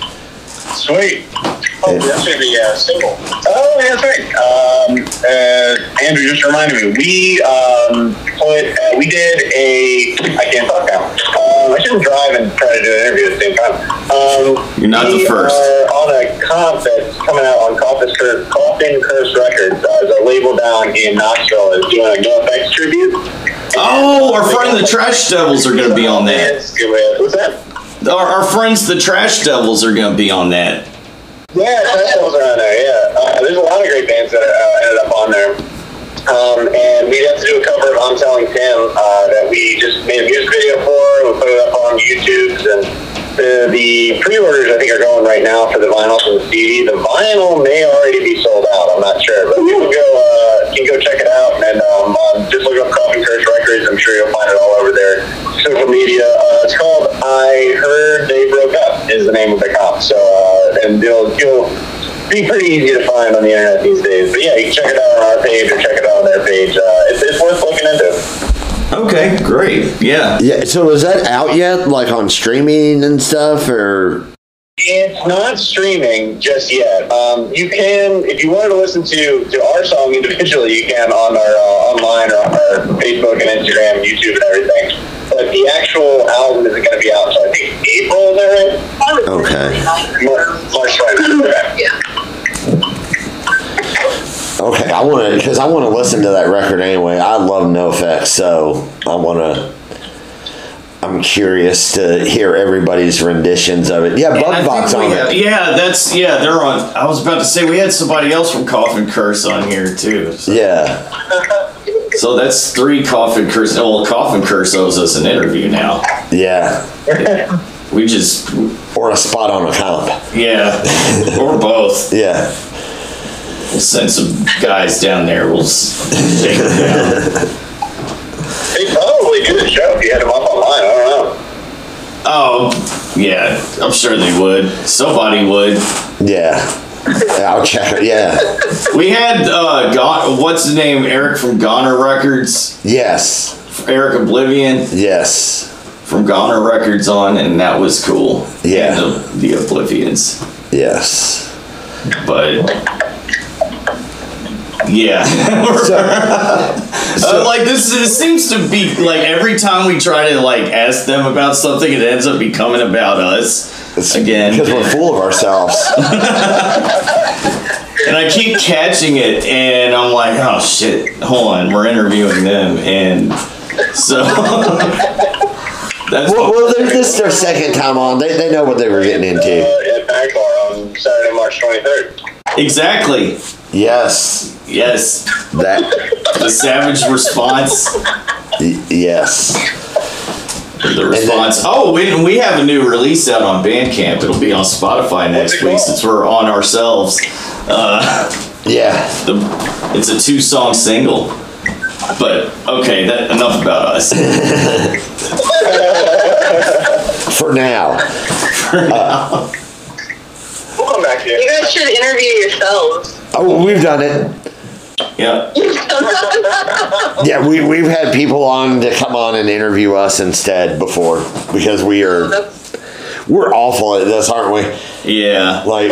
Sweet. Oh, that's gonna be a single. Oh, yeah, that's right. Um, uh, Andrew just reminded me. We um, put. Uh, we did a. I can't talk now. Um, I shouldn't drive and try to do an interview at the same time. Um, You're not the we first. are on a comp that's coming out on Coffin Curse, Coffin Curse Records. Uh, there's a label down in Knoxville is doing a NoFX tribute. Oh, our friend the Trash Devils are going to be on that. What's that? Our, our friends the Trash Devils are going to be on that. Yeah, Festivals are on there, yeah. Uh, there's a lot of great bands that uh, ended up on there. Um, and we had to do a cover of I'm Telling Tim uh, that we just made a music video for. We put it up on YouTube. And the, the pre-orders, I think, are going right now for the vinyl and the C D. The vinyl may already be sold out. I'm not sure. But you can go, uh, you can go check it out. And um, um, just look up Coffin Curse Records. I'm sure you'll find it all over there. Social media. Uh, it's called I Heard They Broke Up is the name of the comp. So, uh, and you'll, you'll be pretty easy to find on the internet these days. But yeah, you can check it out on our page or check it out on their page. Uh, it's, it's worth looking into. Okay, great. Yeah. Yeah. So is that out yet? Like on streaming and stuff, or? It's not streaming just yet. Um, you can, if you wanted to listen to, to our song individually, you can on our uh, online or on our Facebook and Instagram and YouTube and everything. But the actual album isn't going to be out until I think April, is that right? Okay. March, March twenty-ninth. Okay. Yeah. Okay, I want to because I want to listen to that record anyway. I love NoFX, so I want to. I'm curious to hear everybody's renditions of it. Yeah, And I Bugbox think on we have- it. Yeah, that's yeah. They're on. I was about to say we had somebody else from Coffin Curse on here too. So, Yeah, so that's three Coffin Curse. Well, Coffin Curse owes us an interview now. yeah, We just or a spot on a comp. yeah, or both. Yeah, We'll send some guys down there. We'll s- take them down. They probably do the show if you had them up online. I don't know. Oh yeah, I'm sure they would. Somebody would. yeah. I'll check it. Yeah, We had uh, Gon- what's his name? Eric from Goner Records. yes, Eric Oblivion yes, from Goner Records on, and that was cool. Yeah. And the, the Oblivions. yes. But yeah. So, Uh, like this, this seems to be like every time we try to like ask them about something, it ends up becoming about us it's again. because we're full of ourselves. And I keep catching it, and I'm like, oh shit, hold on, we're interviewing them, and so that's Well, well they're, this is their second time on. They, they know what they were getting into. Uh, at Magbar on Saturday, March twenty-third. exactly Yes, yes, that. the savage response. y- Yes. The response. Oh, we, we have a new release out on Bandcamp. It'll be on Spotify next week since we're on ourselves. Uh, Yeah. the, it's a two song single. But okay, that enough about us. For now. We'll come back to You you. guys should interview yourselves. Oh, we've done it. Yeah. Yeah, we, we've had people on to come on and interview us instead before because we are, That's- we're awful at this, aren't we? Yeah. Like,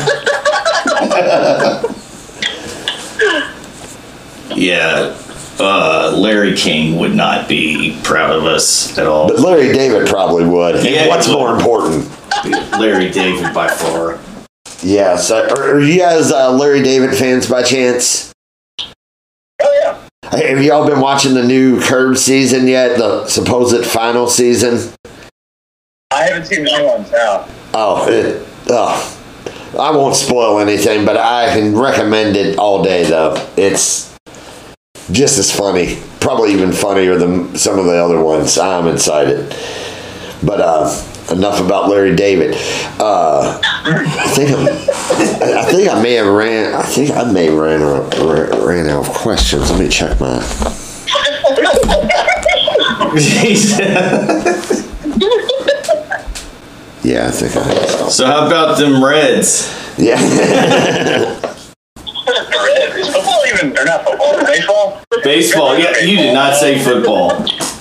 Yeah. Uh, Larry King would not be proud of us at all. but Larry David probably would. Yeah, What's he would. more important? Larry David by far. Yeah. So, are, are you guys uh, Larry David fans by chance? Oh yeah. Hey, have y'all been watching the new Curb season yet? The supposed final season? I haven't seen the new ones now. Oh, it, oh. I won't spoil anything, but I can recommend it all day, though. It's just as funny. Probably even funnier than some of the other ones. I'm excited. But uh, enough about Larry David. Uh, I think I'm, I think I may have ran. I think I may ran ran out of questions. Let me check my. Yeah, I think I have. So how about them Reds? Yeah. Is football even, or not football, baseball? Baseball. Yeah, you did not say football.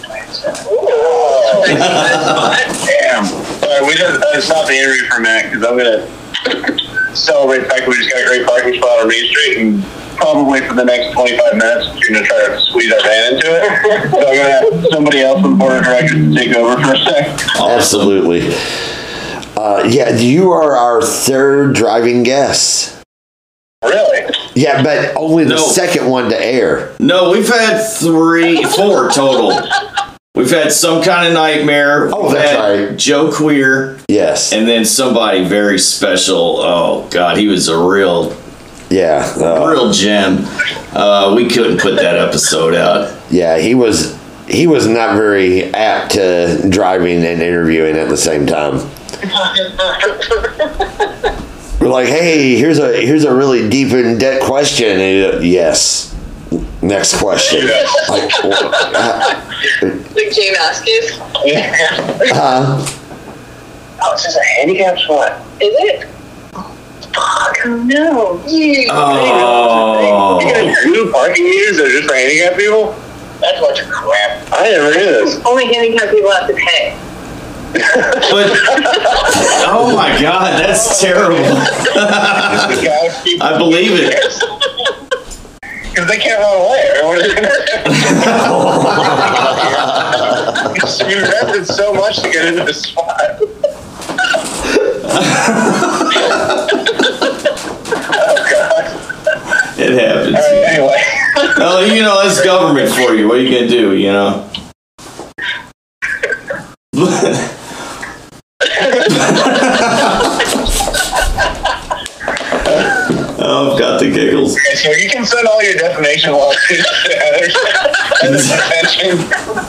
Oh, damn. Sorry, we just uh, stopped the interview for a minute because I'm going to celebrate the fact that we just got a great parking spot on Main Street, and probably for the next twenty-five minutes, you're going to try to squeeze our van into it. So I'm going to have somebody else on the board of directors to take over for a sec. Absolutely. Uh, yeah, you are our third driving guest. Really? Yeah, but only the No. second one to air. No, we've had three, four total. We've had Some Kind of Nightmare. Oh, We've that's had right. Joe Queer. Yes. And then somebody very special. Oh, God, he was a real, Yeah. Uh, real gem. Uh, we couldn't put that episode out. yeah, he was he was not very apt to driving and interviewing at the same time. We're like, hey, here's a here's a really deep in depth question. And he, yes. Next question. Like, well, uh, Like Jane Askins. uh, Oh, is this a handicap spot? Is it? Fuck, no. Oh. You got two parking meters that are just for handicapped people? That's a bunch of crap. I never knew this. Only handicapped people have to pay. But, oh my God, that's terrible. I believe it. Because they can't run away. Or what is it? You rented so much to get into the spot. Oh, God. It happens. All right, anyway. Oh, you know, that's government for you. What are you going to do, you know? Oh, I've got the giggles. Okay, so you can send all your defamation lawsuits to Heather as a detention.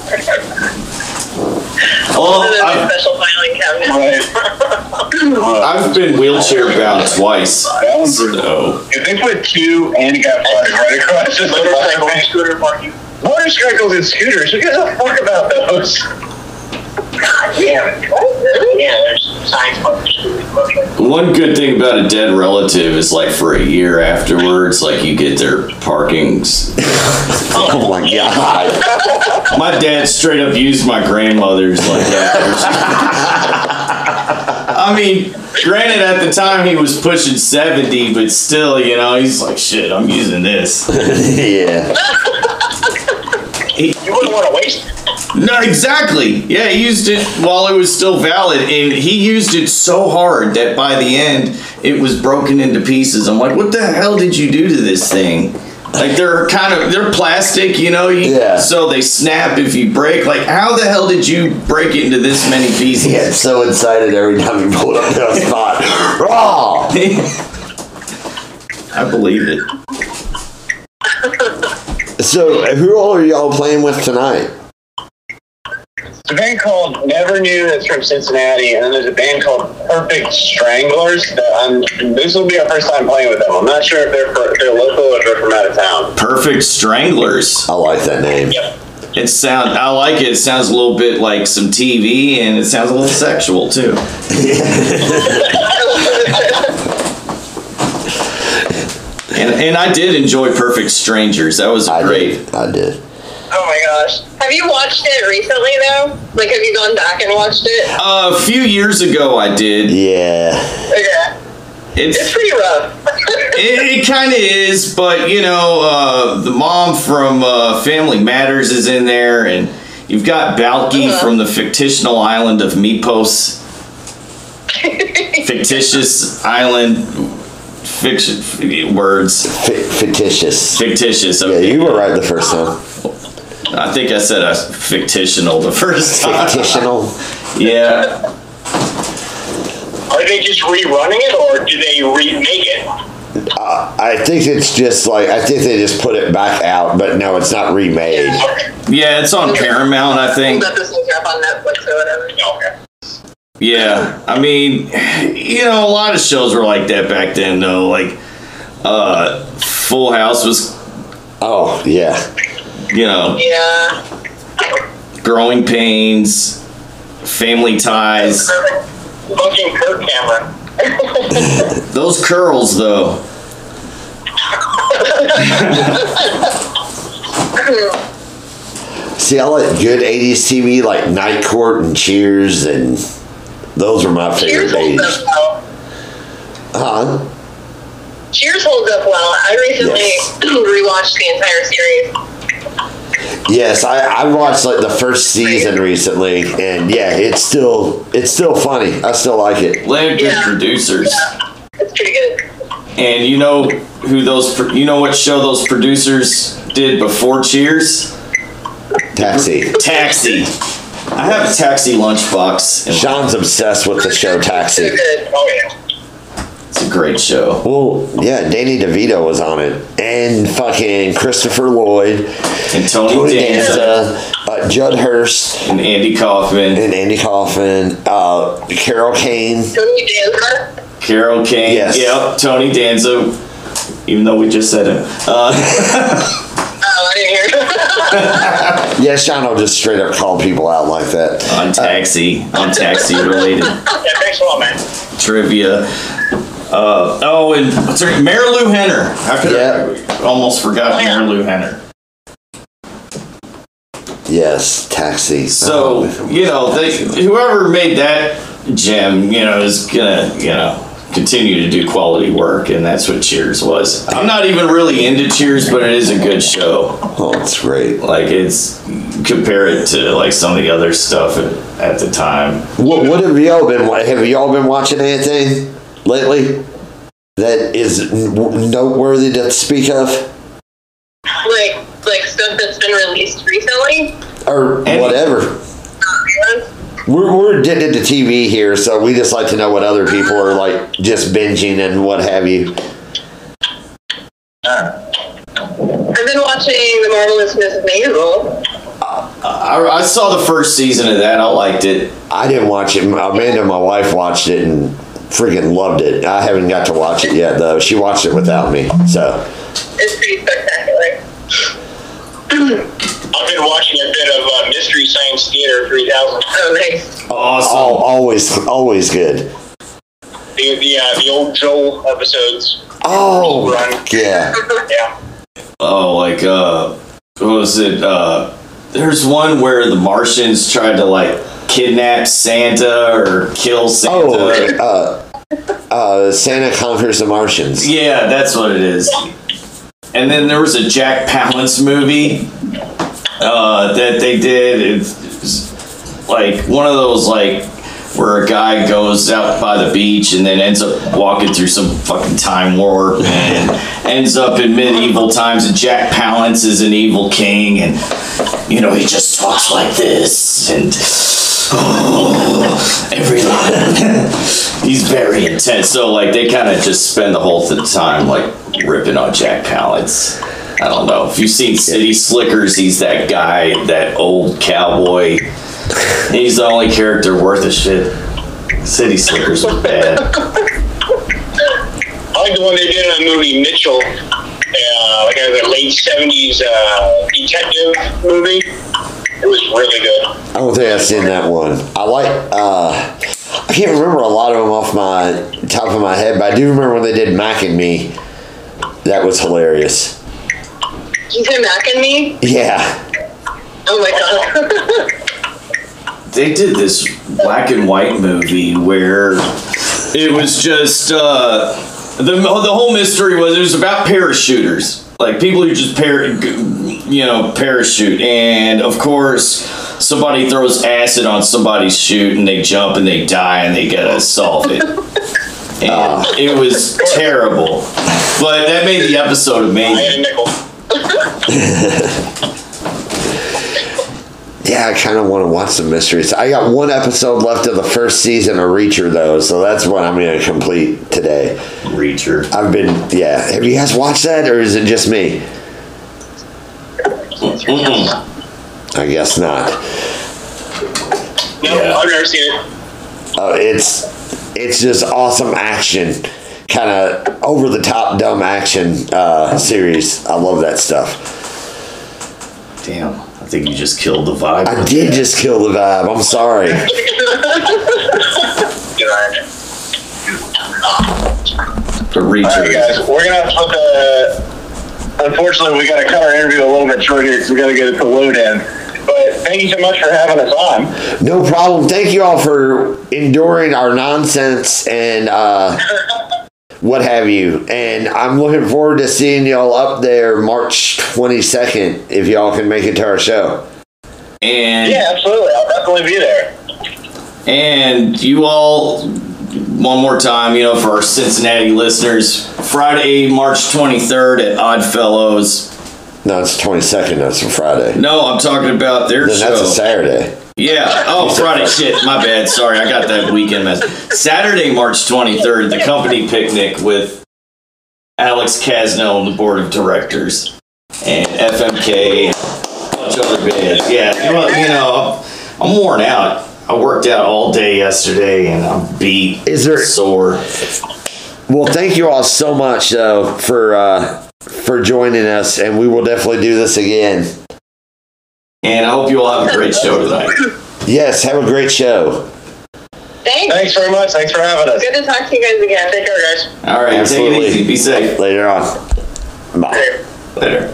Well, Other than I've, the special filing cabinet. Right. I've been wheelchair bound twice. That one's brutal. So, If they put two handicap spots right across the motorcycle and scooter parking, motorcycles and scooters, who gives a fuck about those? God damn it. Yeah, there's signs for scooters. one good thing about a dead relative is like for a year afterwards, like you get their parkings. oh my God. My dad straight up used my grandmother's like that. I mean, granted, at the time he was pushing seventy, but still, you know, he's like, shit, I'm using this. Yeah. He, You wouldn't want to waste it. no, exactly. Yeah, he used it while it was still valid, and he used it so hard that by the end, it was broken into pieces. I'm like, what the hell did you do to this thing? Like, they're kind of, they're plastic, you know, you, Yeah. so they snap if you break. Like, how the hell did you break it into this many pieces? He gets so excited every time he pulled up to a spot. Raw! I believe it. So, who all are y'all playing with tonight? There's a band called Never Knew that's from Cincinnati, and then there's a band called Perfect Stranglers. That I'm, this will be our first time playing with them. I'm not sure if they're, for, they're local or if they're from out of town. Perfect Stranglers. I like that name. Yep. It sound I like it. It sounds a little bit like some T V, and it sounds a little sexual too. And, and I did enjoy Perfect Strangers. That was I great. did. I did. Oh my gosh. Have you watched it recently though? Like, have you gone back and watched it? Uh, a few years ago, I did. Yeah. Okay. It's It's pretty rough. it, it kind of is, but you know, uh, the mom from uh, Family Matters is in there, and you've got Balky Uh-huh. from the fictional island of Mypos. Fictitious island fiction words. F- fictitious. Fictitious. Yeah, Okay. you were right the first time. I think I said a fictional the first time. Fictional. Yeah. Are they just rerunning it, or do they remake it? Uh, I think it's just like, I think they just put it back out, but no, it's not remade. Okay. Yeah, it's on Paramount, I think. That this is up on Netflix or whatever. Okay. Yeah, I mean, you know, a lot of shows were like that back then, though. Like, uh, Full House was, Oh, yeah. you know, Yeah. Growing Pains, Family Ties. Fucking Kirk Cameron. Those curls, though. See, I like good eighties T V like Night Court and Cheers, and those were my favorite Cheers holds eighties. up well. Huh? Cheers holds up well. I recently Yes. rewatched the entire series. Yes, I, I watched like the first season recently, and yeah, it's still it's still funny. I still like it. They're good Yeah. producers. It's pretty good. And you know who those, pro- you know what show those producers did before Cheers? Taxi. Taxi. I have a Taxi lunchbox. And Sean's obsessed with the show Taxi. Pretty good. Oh, yeah. it's a great show. Well, yeah, Danny DeVito was on it, and fucking Christopher Lloyd, And Tony, Tony Danza. Danza, uh, Judd Hurst, And Andy Kaufman. and Andy Kaufman, uh, Carol Kane. Tony Danza. Carol Kane. Yes. Yep. Tony Danza. Even though we just said it. Uh, Oh, I didn't hear it. Yeah, Sean will just straight up call people out like that. on Taxi. On Taxi related Yeah, thanks a lot, man. trivia. Uh, oh, and what's her name? Mary Lou Henner. How could Yeah. I almost forgot Oh, yeah. Mary Lou Henner. Yes, Taxi. So, Oh, you know, they, whoever made that gem, you know, is gonna, you know, continue to do quality work, and that's what Cheers was. I'm not even really into Cheers, but it is a good show. oh, it's great. Like, it's, compare it to, like, some of the other stuff at, at the time. What, what have y'all been? wa- Have y'all been watching anything lately that is n- noteworthy to speak of, Like, like stuff that's been released recently. or Any- whatever? Uh, We're we're addicted to T V here, so we just like to know what other people are like, just binging and what have you. I've been watching The Marvelous Missus Maisel. I, I saw the first season of that. I liked it. I didn't watch it. Amanda, my wife, watched it and freaking loved it. I haven't got to watch it yet, though. She watched it without me, so. It's pretty spectacular. I've been watching a bit of uh, Mystery Science Theater three thousand. Oh, nice. Awesome. Al always, always good. The the, uh, the old Joel episodes. Oh, Run. yeah. Yeah. Oh, like, uh, what was it? Uh, there's one where the Martians tried to, like, kidnap Santa or kill Santa. Oh, uh, uh, Santa Conquers the Martians. Yeah, that's what it is. And then there was a Jack Palance movie uh, that they did. It's like one of those, like, where a guy goes out by the beach and then ends up walking through some fucking time warp and ends up in medieval times, and Jack Palance is an evil king, and, you know, he just talks like this, and oh, every line. He's very intense. So, like, they kind of just spend the whole th- time, like, ripping on Jack Palance. I don't know. If you've seen City Slickers, he's that guy, that old cowboy. He's the only character worth a shit. City Slickers was bad. I like the one they did in the movie Mitchell, uh, like a late seventies uh, detective movie. It was really good. I don't think I've seen that one. I like, uh, I can't remember a lot of them off my top of my head, but I do remember when they did Mac and Me. That was hilarious. Did you say Mac and Me? Yeah. Oh my god. They did this black and white movie where it was just uh, the the whole mystery was it was about parachuters, like people who just par you know parachute, and of course somebody throws acid on somebody's chute and they jump and they die and they gotta solve it. And uh, it was terrible. But that made the episode amazing. Yeah, I kind of want to watch some mysteries. I got one episode left of the first season of Reacher, though, so that's what I'm going to complete today. Reacher. I've been, yeah. Have you guys watched that, or is it just me? Mm-mm. I guess not. No, Yeah. I've never seen it. Uh, it's it's just awesome action, kind of over the top dumb action uh, series. I love that stuff. Damn, I think you just killed the vibe. I did just kill the vibe. I'm sorry. The Reacher. All right, guys, we're gonna have to put the. Unfortunately, we gotta cut our interview a little bit short here because we gotta get it to load in. But thank you so much for having us on. No problem. Thank you all for enduring our nonsense and uh, what have you. And I'm looking forward to seeing y'all up there March twenty-second if y'all can make it to our show. And Yeah, absolutely. I'll definitely be there. And you all, one more time, you know, for our Cincinnati listeners, Friday, March twenty-third at Oddfellows. No, it's twenty-second. That's a Friday. No, I'm talking about their Then show. that's a Saturday. Yeah. Oh, Friday. Shit. My bad. Sorry. I got that weekend mess. Saturday, March twenty-third, the company picnic with Alex Casno on the board of directors and F M K and a bunch of other bands. Yeah. Well, you know, I'm worn out. I worked out all day yesterday and I'm beat. Is there- sore? Well, thank you all so much, though, for uh, for joining us, and we will definitely do this again. And I hope you all have a great show tonight. Yes, have a great show. Thanks. Thanks very much. Thanks for having us. Good to talk to you guys again. Take care, guys. All right. Absolutely. Take it easy. Be safe. Later on. Bye. Later.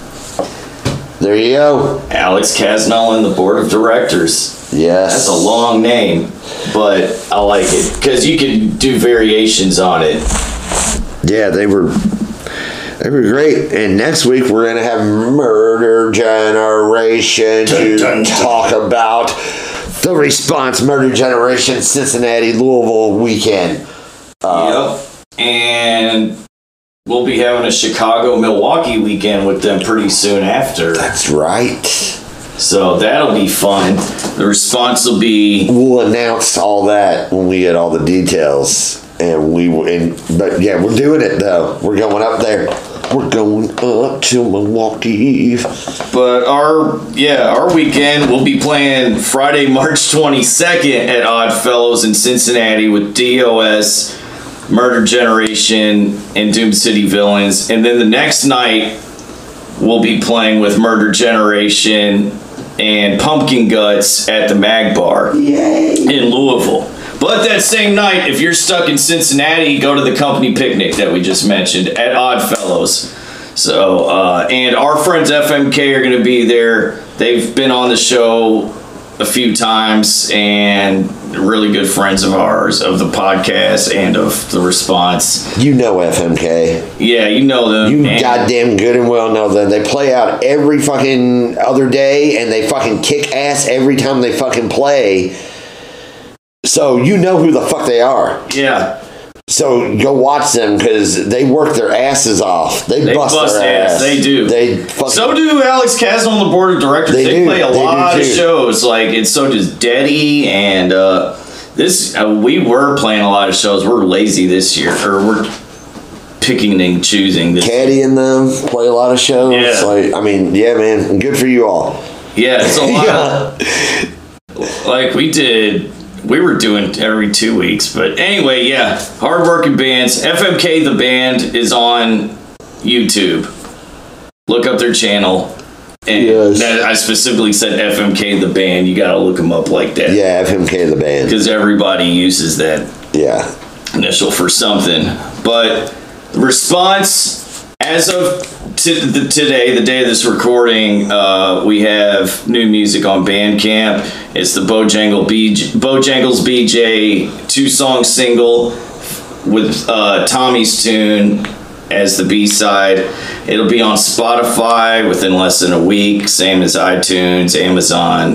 There you go. Alex Casnell and the board of directors. Yes. That's a long name, but I like it because you can do variations on it. Yeah, they were they were great. And next week we're gonna have Murder Generation to Dun, dun, dun. talk about the Response Murder Generation Cincinnati Louisville weekend. Uh, Yep. And we'll be having a Chicago Milwaukee weekend with them pretty soon after. That's right. So that'll be fun. The response will be We'll announce all that when we get all the details. And we will, and, but yeah, we're doing it though. We're going up there. We're going up to Milwaukee. But our yeah, our weekend we'll be playing Friday, March twenty-second at Oddfellows in Cincinnati with D O S, Murder Generation, and Doom City Villains. And then the next night we'll be playing with Murder Generation and Pumpkin Guts at the Mag Bar in Louisville. But that same night, if you're stuck in Cincinnati, go to the company picnic that we just mentioned at Oddfellows. So, uh, and our friends F M K are going to be there. They've been on the show a few times and really good friends of ours, of the podcast and of the response. You know F M K. Yeah, you know them. You and goddamn good and well know them. They play out every fucking other day and they fucking kick ass every time they fucking play. So you know who the fuck they are. Yeah. So go watch them because they work their asses off. They, They bust, bust their ass. ass. They do. They fucking, So do Alex Casno on the board of directors. They They, do. play a They do lot of too. shows. Like, and so does Deddy. And uh, this, uh, we were playing a lot of shows. We're lazy this year, or we're picking and choosing this. Caddy and them play a lot of shows. Yeah. Like, I mean, yeah, man, good for you all. Yeah, it's a lot. Yeah. Like we did, we were doing every two weeks. But anyway, yeah, hardworking bands. F M K the band is on YouTube. Look up their channel. And Yes. that, I specifically said F M K the band. You got to look them up like that. Yeah, F M K the band. Because everybody uses that Yeah. initial for something. But the response, as of t- the, today, the day of this recording, uh, we have new music on Bandcamp. It's the Bojangle B J, Bojangles B J two-song single with uh, Tommy's Tune as the B-side. It'll be on Spotify within less than a week, same as iTunes, Amazon,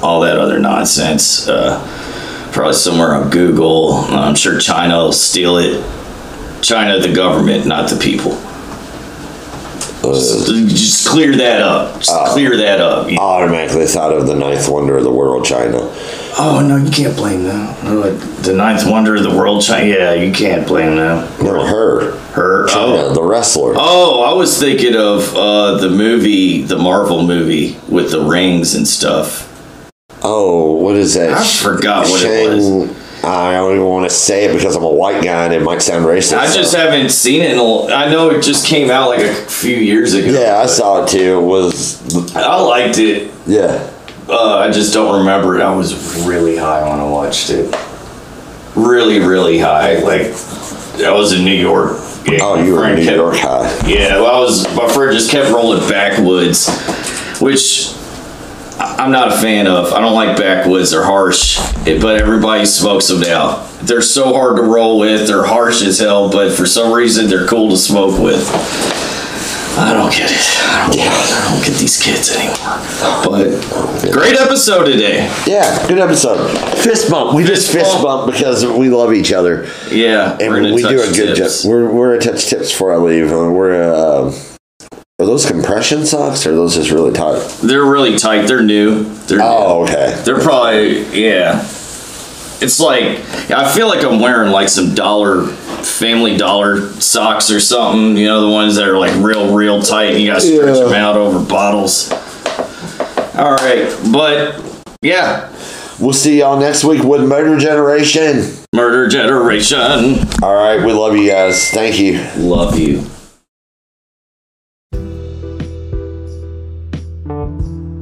all that other nonsense. Uh, probably somewhere on Google. I'm sure China will steal it. China, the government, not the people. Uh, just, just clear that up. Just uh, clear that up. You automatically thought of the ninth wonder of the world, China. Oh, no, you can't blame them. The ninth wonder of the world, China. Yeah, you can't blame them. No, her. Her. China, oh. the wrestler. Oh, I was thinking of uh, the movie, the Marvel movie with the rings and stuff. Oh, what is that? I forgot what Shang, it was. I don't even want to say it because I'm a white guy and it might sound racist. I just so. haven't seen it. In a, I know it just came out like a few years ago. Yeah, I saw it too. It was. I liked it. Yeah. Uh, I just don't remember it. I was really high when I watched it. Really, really high. Like, I was in New York. Yeah, oh, you were in New kept, York high. Yeah, well, I was. My friend just kept rolling backwoods, which I'm not a fan of. I don't like backwoods. They're harsh, but everybody smokes them now. They're so hard to roll with. They're harsh as hell, but for some reason, they're cool to smoke with. I don't get it. I don't, yeah. I don't get these kids anymore. But great episode today. Yeah, good episode. Fist bump. We fist just fist bump. bump because we love each other. Yeah, and we do a good job. We're we're gonna touch tips before I leave. Uh, we're uh, are those compression socks or are those just really tight? They're really tight. They're new. They're oh, new. okay. They're probably yeah. It's like I feel like I'm wearing like some dollar. Family Dollar socks or something, you know, the ones that are like real, real tight and you gotta stretch yeah. them out over bottles. All right, but yeah. We'll see y'all next week with Murder Generation. Murder Generation. All right, we love you guys. Thank you. Love you.